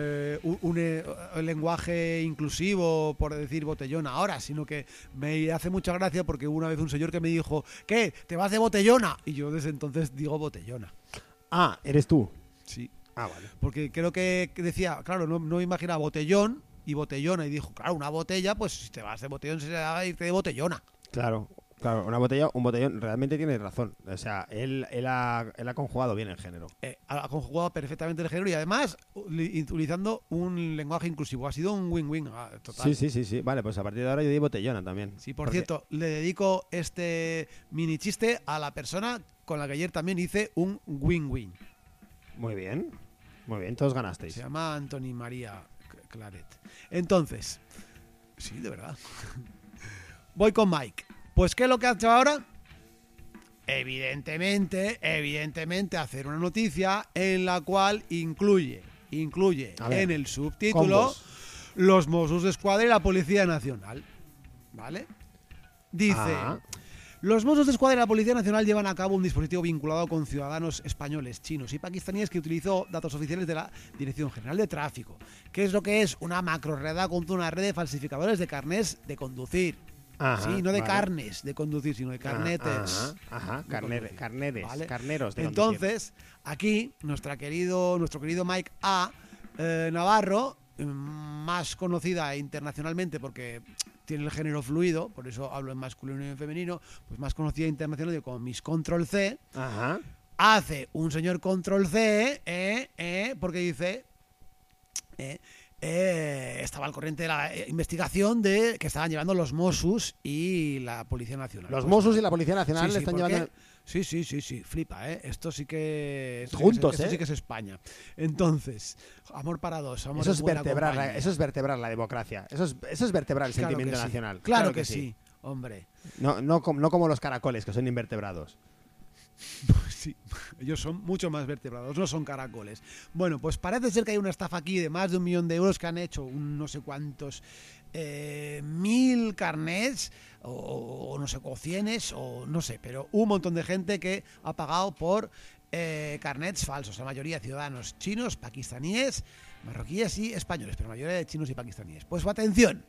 lenguaje inclusivo por decir botellona ahora, sino que me hace mucha gracia porque hubo una vez un señor que me dijo, ¿qué? ¿Te vas de botellona? Y yo desde entonces digo botellona. Ah, ¿eres tú? Sí. Ah, vale. Porque creo que decía, claro, no me imaginaba botellón y botellona. Y dijo, claro, una botella, pues si te vas de botellón se va a irte de botellona. Claro, un botellón, realmente tiene razón. O sea, él ha conjugado bien el género. Ha conjugado perfectamente el género y además utilizando un lenguaje inclusivo. Ha sido un win-win total. Sí. Vale, pues a partir de ahora yo digo botellona también. Sí, por cierto, le dedico este mini chiste a la persona con la que ayer también hice un win-win. Muy bien, todos ganasteis. Se llama Anthony María Claret. Entonces, sí, de verdad. Voy con Mike. Pues, ¿qué es lo que ha hecho ahora? Evidentemente, hacer una noticia en la cual incluye en el subtítulo combos. los Mossos d'Esquadra y la Policía Nacional. ¿Vale? Dice, Los Mossos de Escuadra y la Policía Nacional llevan a cabo un dispositivo vinculado con ciudadanos españoles, chinos y pakistaníes que utilizó datos oficiales de la Dirección General de Tráfico. ¿Qué es lo que es? Una macrorredada contra una red de falsificadores de carnés de conducir. Ajá, Sí, no de vale. carnes de conducir, sino de carnetes. Ajá, de conducir, carneres, ¿vale? carneros de Entonces, aquí, nuestro querido Mike A. Navarro, más conocida internacionalmente porque tiene el género fluido, por eso hablo en masculino y en femenino, pues más conocida internacionalmente como Miss Control C, conducir. Ajá. hace un señor Control C, porque dice... estaba al corriente de la investigación que estaban llevando los Mossos y la Policía Nacional. Los Pues, Mossos y la Policía Nacional sí, le están ¿por qué? llevando... Sí, flipa, ¿eh? Esto sí que... Juntos, esto ¿eh? sí que es España. Entonces, amor para dos, amor Eso es es, buena vertebrar compañía. eso es vertebrar la democracia. Eso es vertebrar el Claro sentimiento que sí. nacional. Claro que sí, hombre. No como los caracoles, que son invertebrados. Sí, ellos son mucho más vertebrados, no son caracoles. Bueno, pues parece ser que hay una estafa aquí de más de 1 millón de euros que han hecho no sé cuántos 1000 carnets o no sé, o cienes o no sé, pero un montón de gente que ha pagado por carnets falsos, la mayoría ciudadanos chinos, pakistaníes, marroquíes y españoles, pero la mayoría de chinos y pakistaníes. Pues atención,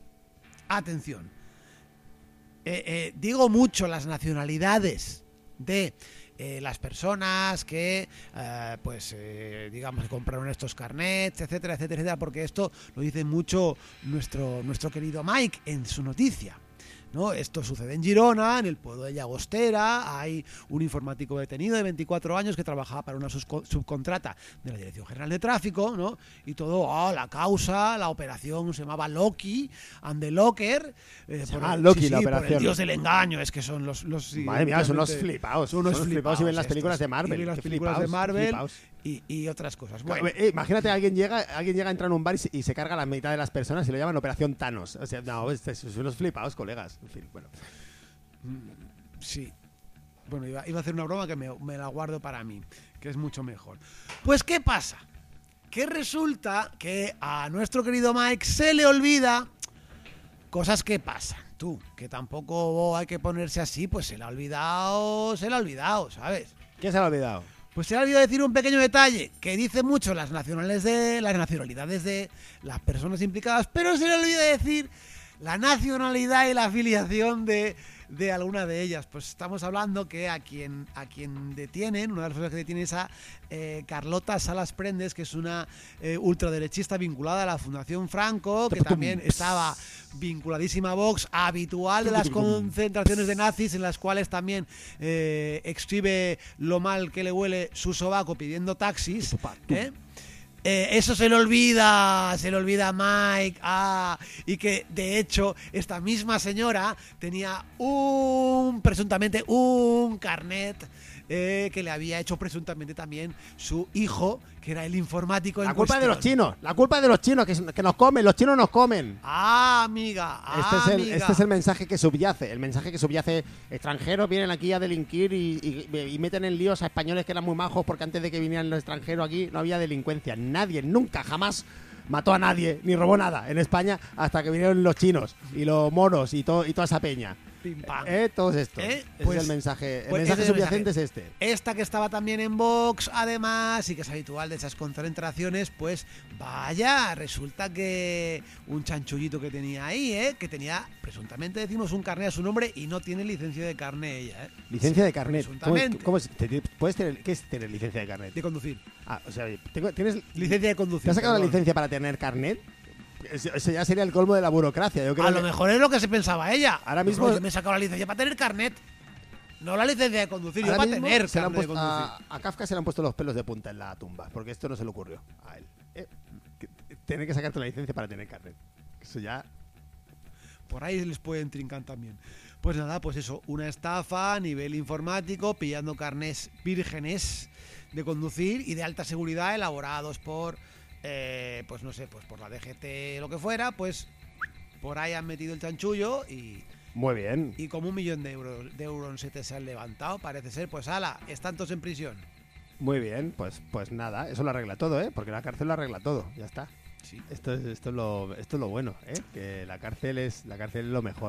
digo mucho las nacionalidades de las personas que digamos que compraron estos carnets, etcétera, etcétera, etcétera, porque esto lo dice mucho nuestro querido Mike en su noticia, ¿no? Esto sucede en Girona, en el pueblo de Llagostera. Hay un informático detenido de 24 años que trabajaba para una subcontrata de la Dirección General de Tráfico, ¿no? Y todo, la causa, la operación se llamaba Loki and the Locker. Loki, la por operación. el dios del engaño, es que son los sí, Madre mía, son unos realmente, flipados. son unos flipados y ven las estos. películas de Marvel. Y ven las Qué películas flipaos, de Marvel flipaos. y otras cosas. Claro, Bueno, imagínate, alguien llega a entrar en un bar y se carga la mitad de las personas y lo llaman Operación Thanos. O sea, no, son unos flipados, colegas. En fin, bueno. sí. Bueno, iba a hacer una broma que me la guardo para mí, que es mucho mejor. Pues, ¿qué pasa? Que resulta que a nuestro querido Mike se le olvida cosas que pasan. Tú, que tampoco hay que ponerse así, pues se le ha olvidado, ¿sabes? ¿Quién se lo ha olvidado? Pues se le ha olvidado decir un pequeño detalle que dice mucho las nacionalidades de las personas implicadas, pero se le olvida decir la nacionalidad y la afiliación de alguna de ellas. Pues estamos hablando que a quien detienen, una de las personas que detienen es a Carlota Salas Prendes, que es una ultraderechista vinculada a la Fundación Franco, que también estaba vinculadísima a Vox, habitual de las concentraciones de nazis, en las cuales también exhibe lo mal que le huele su sobaco pidiendo taxis, eso se le olvida a Mike. Y que de hecho esta misma señora tenía presuntamente un carnet que le había hecho presuntamente también su hijo, que era el informático en La culpa cuestión. la culpa de los chinos, que nos comen, los chinos nos comen. Amiga. Este es el mensaje que subyace. El mensaje que subyace: extranjeros vienen aquí a delinquir y meten en líos a españoles que eran muy majos, porque antes de que vinieran los extranjeros aquí no había delincuencia. Nadie, nunca, jamás mató a nadie, ni robó nada en España hasta que vinieron los chinos y los moros y toda esa peña. Pim, pam. Todo esto. Ese es el mensaje. El pues mensaje ese es el subyacente mensaje. es este. Esta que estaba también en Vox, además, y que es habitual de esas concentraciones, pues vaya, resulta que un chanchullito que tenía ahí, que tenía, presuntamente decimos, un carné a su nombre y no tiene licencia de carné ella, Licencia de carnet. Presuntamente. ¿Cómo es? ¿Puedes tener, ¿qué es tener licencia de carnet? de conducir. O sea, ¿tienes Licencia de conducir. ¿te has sacado la perdón. licencia para tener carnet? Eso ya sería el colmo de la burocracia. Yo creo A que lo mejor es lo que se pensaba ella. Ahora mismo- No, yo me he sacado la licencia para tener carnet. No la licencia de conducir, yo ahora para mismo tener se le han carnet de puesto- conducir. a Kafka se le han puesto los pelos de punta en la tumba, porque esto no se le ocurrió a él. Tener que sacarte la licencia para tener carnet. Eso ya... Por ahí les pueden trincar también. Pues nada, pues eso, una estafa a nivel informático, pillando carnés vírgenes de conducir y de alta seguridad elaborados por, pues no sé, pues por la DGT, lo que fuera, pues por ahí han metido el chanchullo Muy bien. y como 1 millón de euros se han levantado, parece ser, pues ala, están todos en prisión. Muy bien, pues nada, eso lo arregla todo, porque la cárcel lo arregla todo, ya está. Sí. Esto es lo bueno, que la cárcel es lo mejor.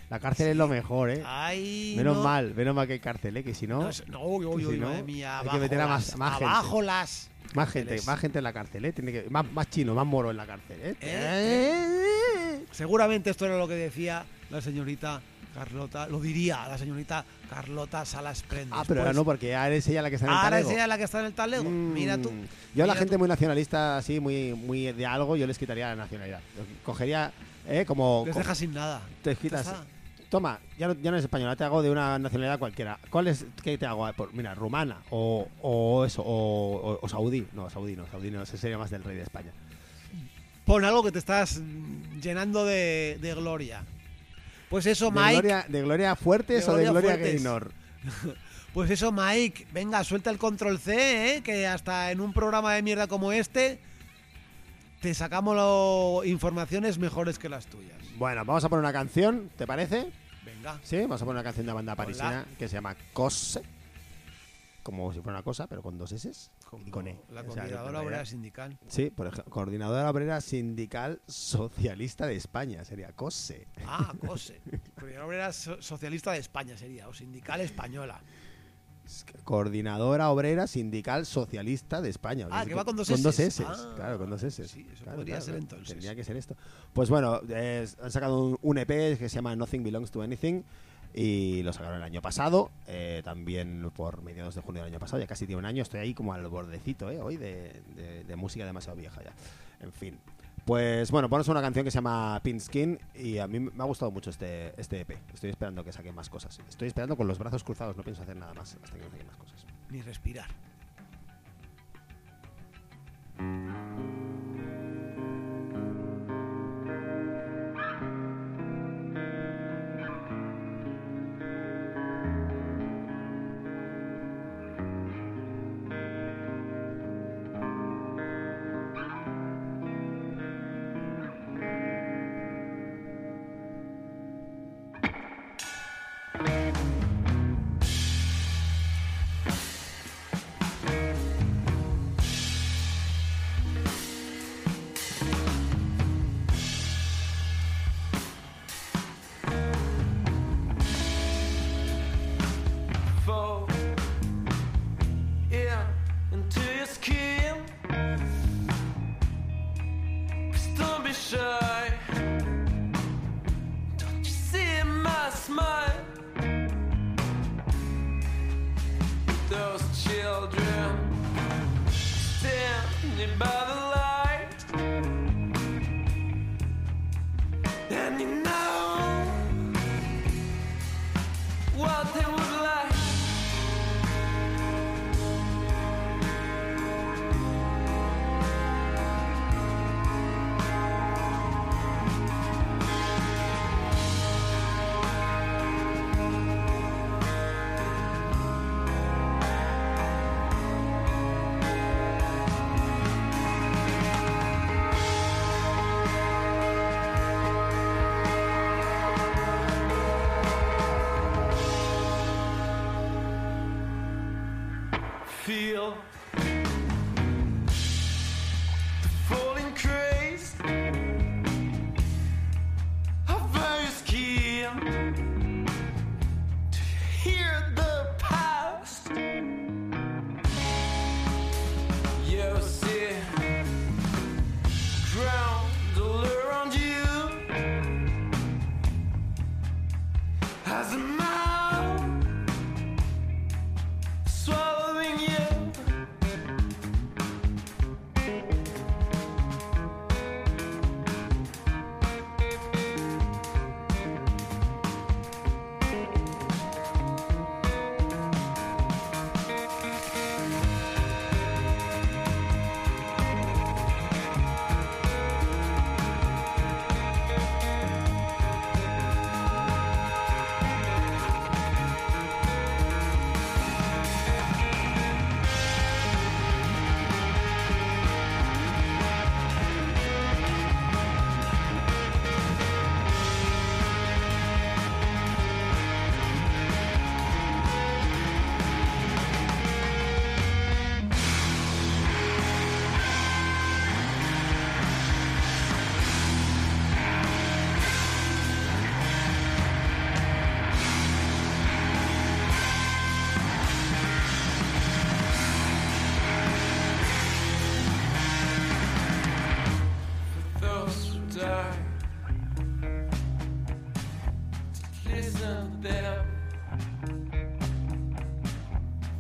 La cárcel es lo mejor, ¿eh? Ay, Menos no. mal que hay cárcel, ¿eh? Que si no, No, uy, si no, madre mía, hay que abajo meter a las, más gente. abajo las. más gente en la cárcel, ¿eh? Tiene que, más chino, más moro en la cárcel, ¿eh? Seguramente esto era lo que decía la señorita Carlota, lo diría la señorita Carlota Salas Prendes. Ah, pero ahora Pues, no, porque ahora es ella la que está en el ahora es talego. ella la que está en el talego. Mira tú. Yo a la mira gente tú. muy nacionalista, así, muy de algo, yo les quitaría la nacionalidad. Cogería, como... Les deja sin nada. Te quitas... Ya está. Toma, ya no es española, te hago de una nacionalidad cualquiera. ¿Cuál es? ¿Qué te hago? Mira, rumana o eso, o saudí. No, saudí no, ese sería más del rey de España. Pon algo que te estás llenando de gloria. Pues eso, Mike. ¿De Gloria Fuertes De o de Gloria Gloria Fuertes. Gaynor? Pues eso, Mike. Venga, suelta el control C, que hasta en un programa de mierda como este te sacamos informaciones mejores que las tuyas. Bueno, vamos a poner una canción, ¿te parece? Venga. Sí, vamos a poner una canción de una banda Ponla. parisina que se llama Cose. Como si fuera una cosa, pero con dos S y con E. La O sea, coordinadora en realidad- obrera sindical. Sí, por ejemplo, Coordinadora Obrera Sindical Socialista de España, sería COSE. Ah, COSE. Coordinadora obrera socialista de España sería, o sindical española. Coordinadora Obrera Sindical Socialista de España. Ah, Es que va con dos Con dos Ss. S, Ah, claro, con dos S. sí, eso Claro, podría claro, ser claro. entonces. Tendría que ser esto. Pues bueno, han sacado un EP que se llama Nothing Belongs to Anything y lo sacaron el año pasado, también por mediados de junio del año pasado, ya casi tiene un año, estoy ahí como al bordecito hoy de música demasiado vieja ya. En fin. Pues bueno, ponos una canción que se llama Pin Skin y a mí me ha gustado mucho este EP. Estoy esperando que saquen más cosas. Estoy esperando con los brazos cruzados, no pienso hacer nada más hasta que no saquen más cosas. Ni respirar. Fall into your skin. 'Cause don't be shy. Don't you see my smile? Those children standing by the light, and you know what they would like.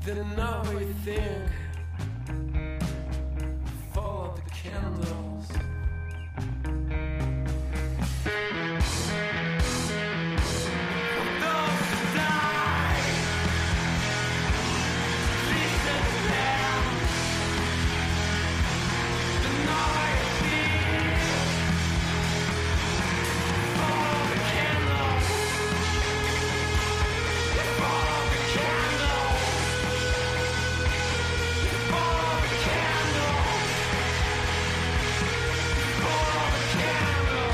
thinning out what you think. Follow the candles. Those who die, please send them. The night is follow the candles. Follow the candles. Follow the candles. Follow the candles.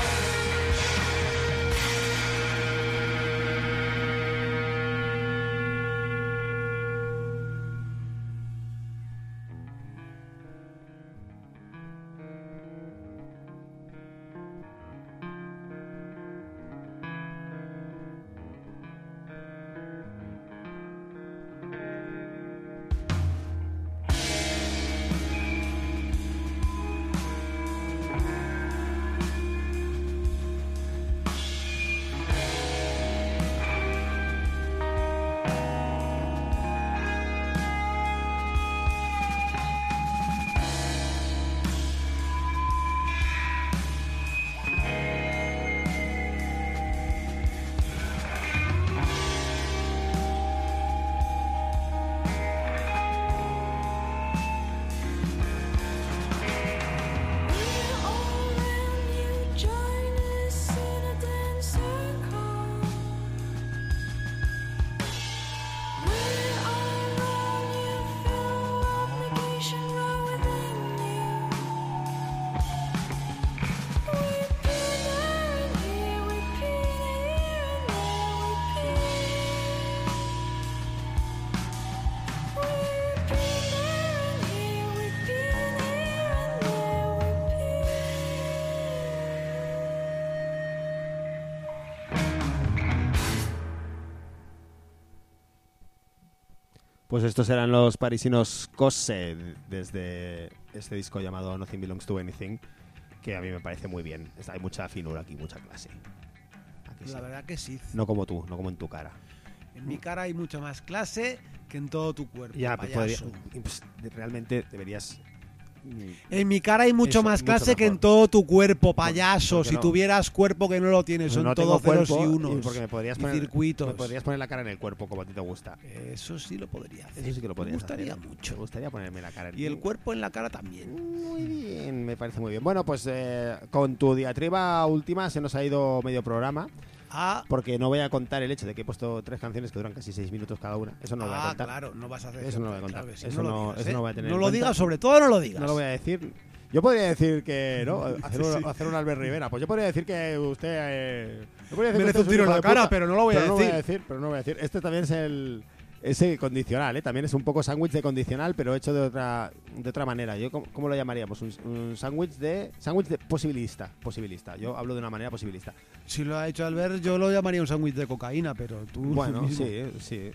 Pues estos eran los parisinos Cose desde este disco llamado Nothing Belongs to Anything, que a mí me parece muy bien. Hay mucha finura aquí, mucha clase. Aquí sí. La verdad que sí. No como tú, no como en tu cara. En mi cara hay mucha más clase que en todo tu cuerpo, Ya, payaso. pues, realmente deberías... En mi cara hay mucho Eso, más mucho clase que mejor. en todo tu cuerpo, payaso. porque Si no. tuvieras cuerpo que no lo tienes, son no todo tengo ceros cuerpo y unos. porque me podrías y poner, circuitos. me podrías poner la cara en el cuerpo como a ti te gusta. Eso sí lo podría hacer. Eso sí que lo podrías Me gustaría hacer. mucho. Me gustaría ponerme la cara en Y el cuerpo en la cara también. Muy bien, me parece muy bien. Bueno, pues con tu diatriba última se nos ha ido medio programa, Ah, porque no voy a contar el hecho de que he puesto 3 canciones que duran casi 6 minutos cada una. Eso no lo voy a contar. claro, no vas a hacer Eso no lo voy a contar. claro que sí, Eso lo no- digas, eso no voy a tener No en lo cuenta. digas, sobre todo no lo digas. No lo voy a decir. Yo podría decir que, ¿no? Hacer, Sí. hacer un Albert Rivera. Pues yo podría decir que usted... yo podría decir que Merece usted un es tiro en hijo la de cara, puta, pero no lo voy a pero decir. Pero no voy a decir. Este también es ese condicional, ¿eh? También es un poco sándwich de condicional, pero hecho de otra manera. Yo ¿cómo lo llamaríamos? Un sándwich de posibilista. Yo hablo de una manera posibilista. Si lo ha hecho Albert, yo lo llamaría un sándwich de cocaína, pero tú Bueno, mismo. sí.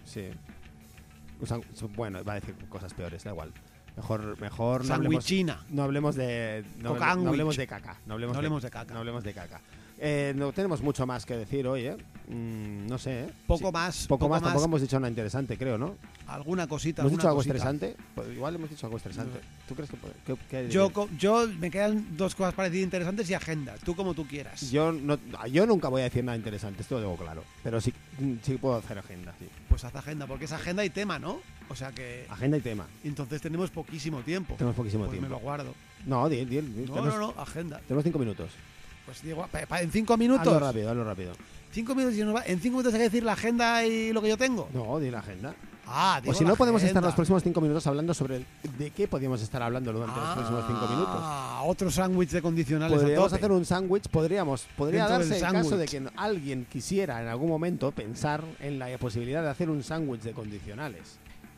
Bueno, va a decir cosas peores, da igual. Mejor no hablemos, Sandwichina. no hablemos de no Cocanwich. hablemos de caca. No hablemos, No hablemos de caca. No hablemos de caca. No tenemos mucho más que decir hoy, ¿eh? No sé, ¿eh? Poco Sí. más. Poco más, tampoco hemos dicho nada interesante, creo, ¿no? Alguna cosita. ¿Hemos dicho alguna algo cosita. estresante? Pues igual hemos dicho algo estresante. ¿Tú crees que puede? Yo me quedan dos cosas parecidas interesantes y agenda. Tú como tú quieras. yo nunca voy a decir nada interesante, esto lo tengo claro. Pero sí puedo hacer agenda, sí. Pues haz agenda, porque es agenda y tema, ¿no? O sea que Agenda y tema. entonces tenemos poquísimo tiempo. Tenemos poquísimo Pues tiempo. me lo guardo. No, di. No, agenda. Tenemos 5 minutos. Pues digo, en 5 minutos. Hazlo rápido. 5 minutos en 5 minutos hay que decir la agenda y lo que yo tengo. No, di la agenda. Digo O si no, la podemos estar agenda. los próximos 5 minutos hablando sobre de qué podríamos estar hablando durante los próximos 5 minutos. Otro sándwich de condicionales. Podríamos a tope. hacer un sándwich, podría Dentro darse del el caso sándwich. de que alguien quisiera en algún momento pensar en la posibilidad de hacer un sándwich de condicionales.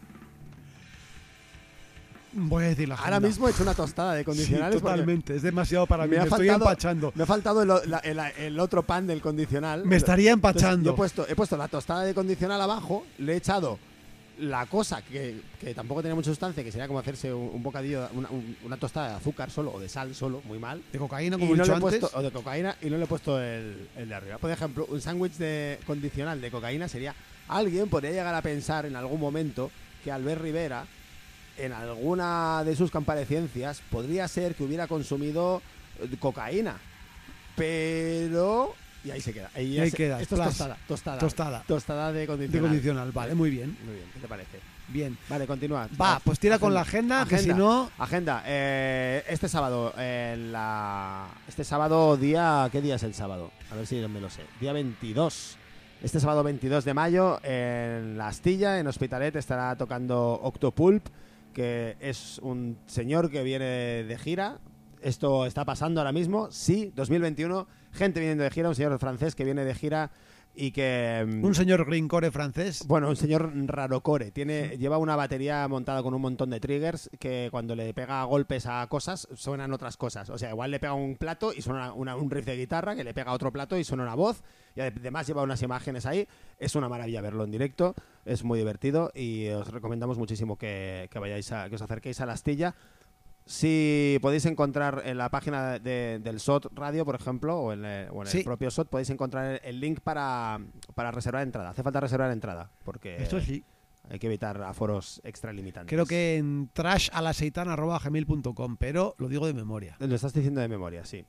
Voy a decir la agenda. Ahora mismo he hecho una tostada de condicionales Sí, totalmente. Es demasiado para mí. me Me ha estoy faltado- empachando. me ha faltado el otro pan del condicional. Me estaría Entonces, empachando. yo he puesto la tostada de condicional abajo, le he echado la cosa que tampoco tenía mucha sustancia, que sería como hacerse un bocadillo, una tostada de azúcar solo o de sal solo, muy mal. De cocaína, Y como he no dicho le he antes. puesto, o de cocaína, y no le he puesto el de arriba. Por ejemplo, un sándwich de condicional de cocaína sería... Alguien podría llegar a pensar en algún momento que Albert Rivera, en alguna de sus comparecencias, podría ser que hubiera consumido cocaína. Pero... Y ahí se queda. Ahí queda. Esto es Plas. tostada. Tostada de De condicional. condicional, vale, muy bien. Muy bien, ¿qué te parece? Bien. Vale, continúa. Va, pues tira con la agenda, que si no... Agenda. Este sábado, este sábado día... ¿Qué día es el sábado? A ver si me lo sé. Día 22. Este sábado 22 de mayo, en La Astilla, en Hospitalet, estará tocando Octopulp, que es un señor que viene de gira. Esto está pasando ahora mismo. Sí, 2021, gente viniendo de gira, un señor francés que viene de gira y que... Un señor greencore francés. Bueno, un señor rarocore. Lleva una batería montada con un montón de triggers que cuando le pega golpes a cosas suenan otras cosas. O sea, igual le pega un plato y suena un riff de guitarra, que le pega a otro plato y suena una voz. Y además lleva unas imágenes ahí. Es una maravilla verlo en directo. Es muy divertido y os recomendamos muchísimo que os acerquéis a La Astilla. Si podéis encontrar en la página del SOT Radio, por ejemplo, o en el propio SOT, podéis encontrar el link para reservar entrada. Hace falta reservar entrada, porque Esto sí. hay que evitar aforos extralimitantes. Creo que en trashalaseitan@gmail.com, pero lo digo de memoria. Lo estás diciendo de memoria, sí.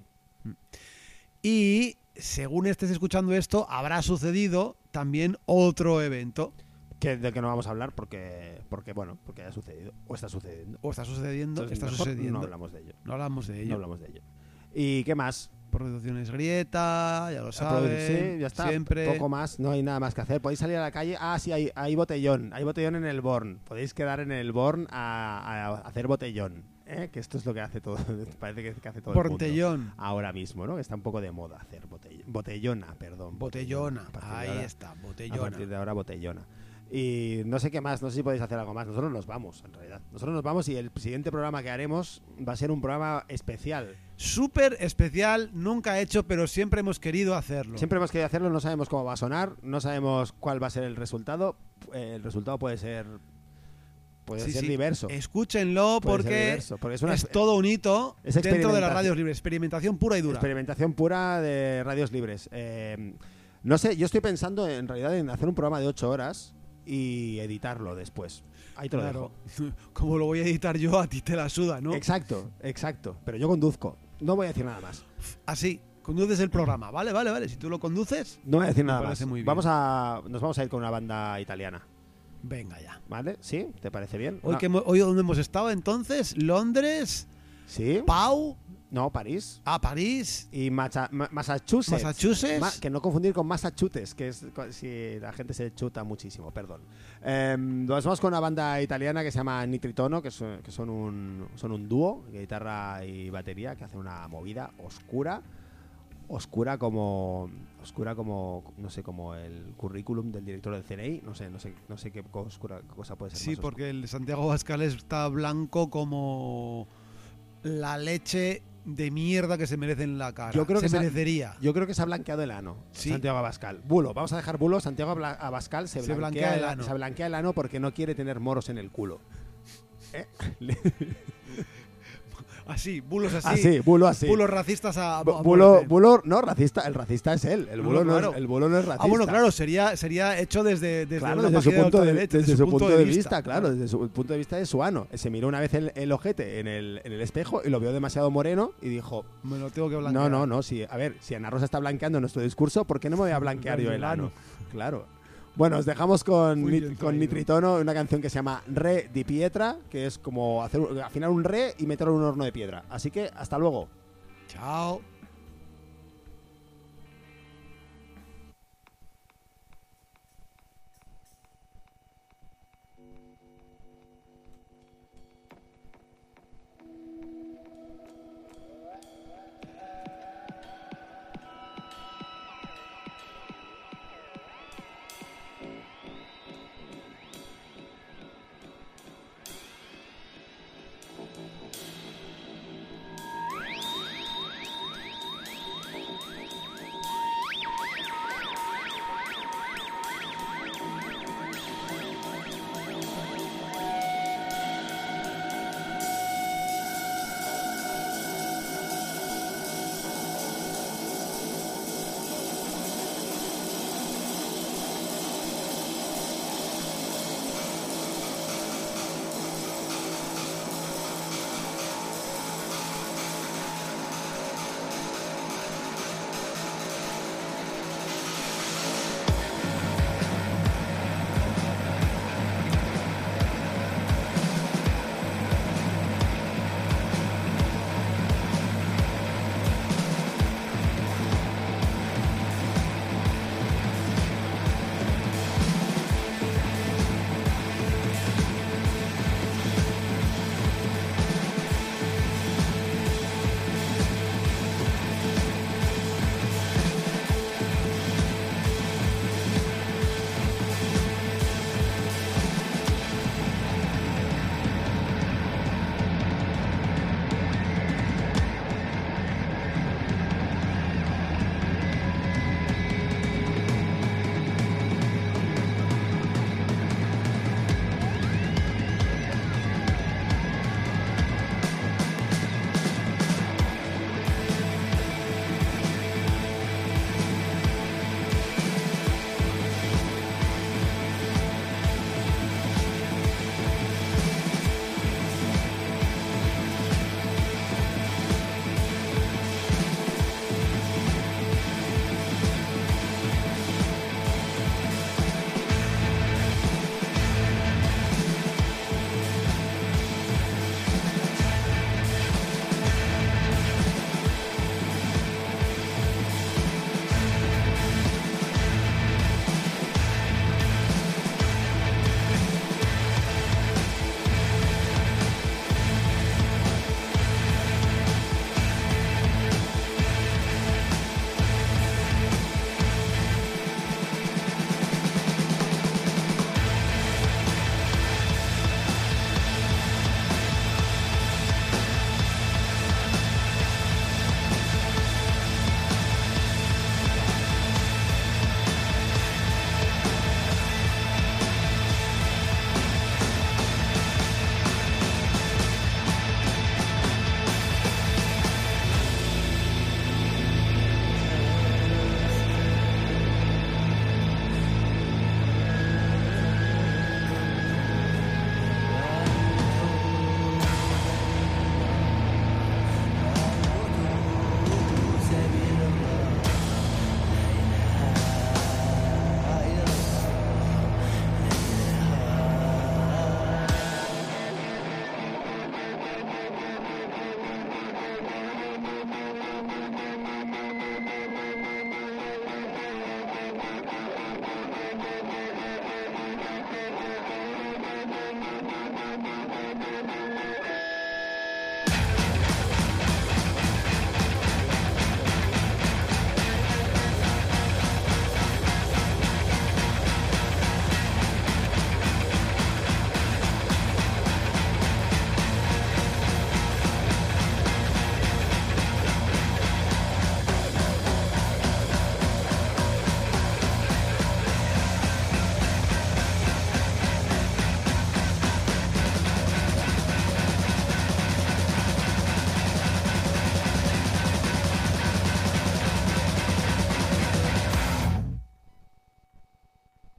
Y según estés escuchando esto, habrá sucedido también otro evento. Del que no vamos a hablar porque haya sucedido. O está sucediendo. O está sucediendo, Entonces, está mejor sucediendo. No hablamos de ello. No hablamos de ello. No hablamos de ello. ¿Y qué más? Producciones Grieta, ya lo saben. Sí, ya está. Siempre. Poco más, no hay nada más que hacer. Podéis salir a la calle. Ah, sí, hay botellón. Hay botellón en el Born. Podéis quedar en el Born a hacer botellón. Que esto es lo que hace todo. Parece que hace todo Botellón. el mundo. Ahora mismo, ¿no? Que está un poco de moda hacer botellona, perdón. Botellona. A partir de Ahí ahora- está, A botellona. partir de ahora, botellona. Y no sé qué más, no sé si podéis hacer algo más. Nosotros nos vamos, en realidad. Nosotros nos vamos y el siguiente programa que haremos va a ser un programa especial. Súper especial, nunca hecho, pero siempre hemos querido hacerlo. Siempre hemos querido hacerlo, no sabemos cómo va a sonar, no sabemos cuál va a ser el resultado. El resultado puede ser Sí, sí. diverso. Escúchenlo Puede ser porque diverso, porque es todo un hito es dentro de las experimentación. radios libres. Experimentación pura y dura. Experimentación pura de radios libres. No sé, yo estoy pensando en realidad en hacer un programa de 8 horas y editarlo después. Ahí te lo Claro. dejo. Como lo voy a editar yo, a ti te la suda, ¿no? Exacto. Pero yo conduzco. No voy a decir nada más. Así, conduces el programa. Vale. Si tú lo conduces, No voy a decir Me nada más. parece muy bien. Nos vamos a ir con una banda italiana. venga ya. ¿Vale? ¿Sí? ¿Te parece bien? Hoy, No. hoy donde hemos estado entonces, Londres, ¿Sí? Pau, No, París. París, Y Massachusetts. Massachusetts. Que no confundir con Massachusetts, que es si la gente se chuta muchísimo, perdón. Nos vamos con una banda italiana que se llama Nitritono, que son un dúo de guitarra y batería que hacen una movida oscura como no sé, como el currículum del director del CNI, no sé qué oscura cosa puede ser. Sí, más porque el Santiago Abascal está blanco como la leche de mierda que se merece en la cara. Yo creo que merecería. Yo creo que se ha blanqueado el ano. Sí. Santiago Abascal. Bulo, vamos a dejar bulo. Santiago Abascal se blanquea el ano. Se blanquea el ano porque no quiere tener moros en el culo. Así, bulos así. Así, bulo así. Bulos racistas a Bulo no racista, el racista es él. El bulo, claro. el bulo no es racista. bueno, claro, sería hecho desde Claro, una desde su página punto de, autoderecho, desde su punto de vista, claro, desde su punto de vista de su ano. Se miró una vez el ojete en el espejo y lo vio demasiado moreno y dijo, Me lo tengo que blanquear. no, sí, a ver, si Ana Rosa está blanqueando nuestro discurso, ¿por qué no me voy a blanquear yo el ano? Claro. Bueno, os dejamos con Muy bien traído. Nitritono, una canción que se llama Re di Pietra, que es como afinar un re y meterlo en un horno de piedra. Así que, hasta luego. Chao.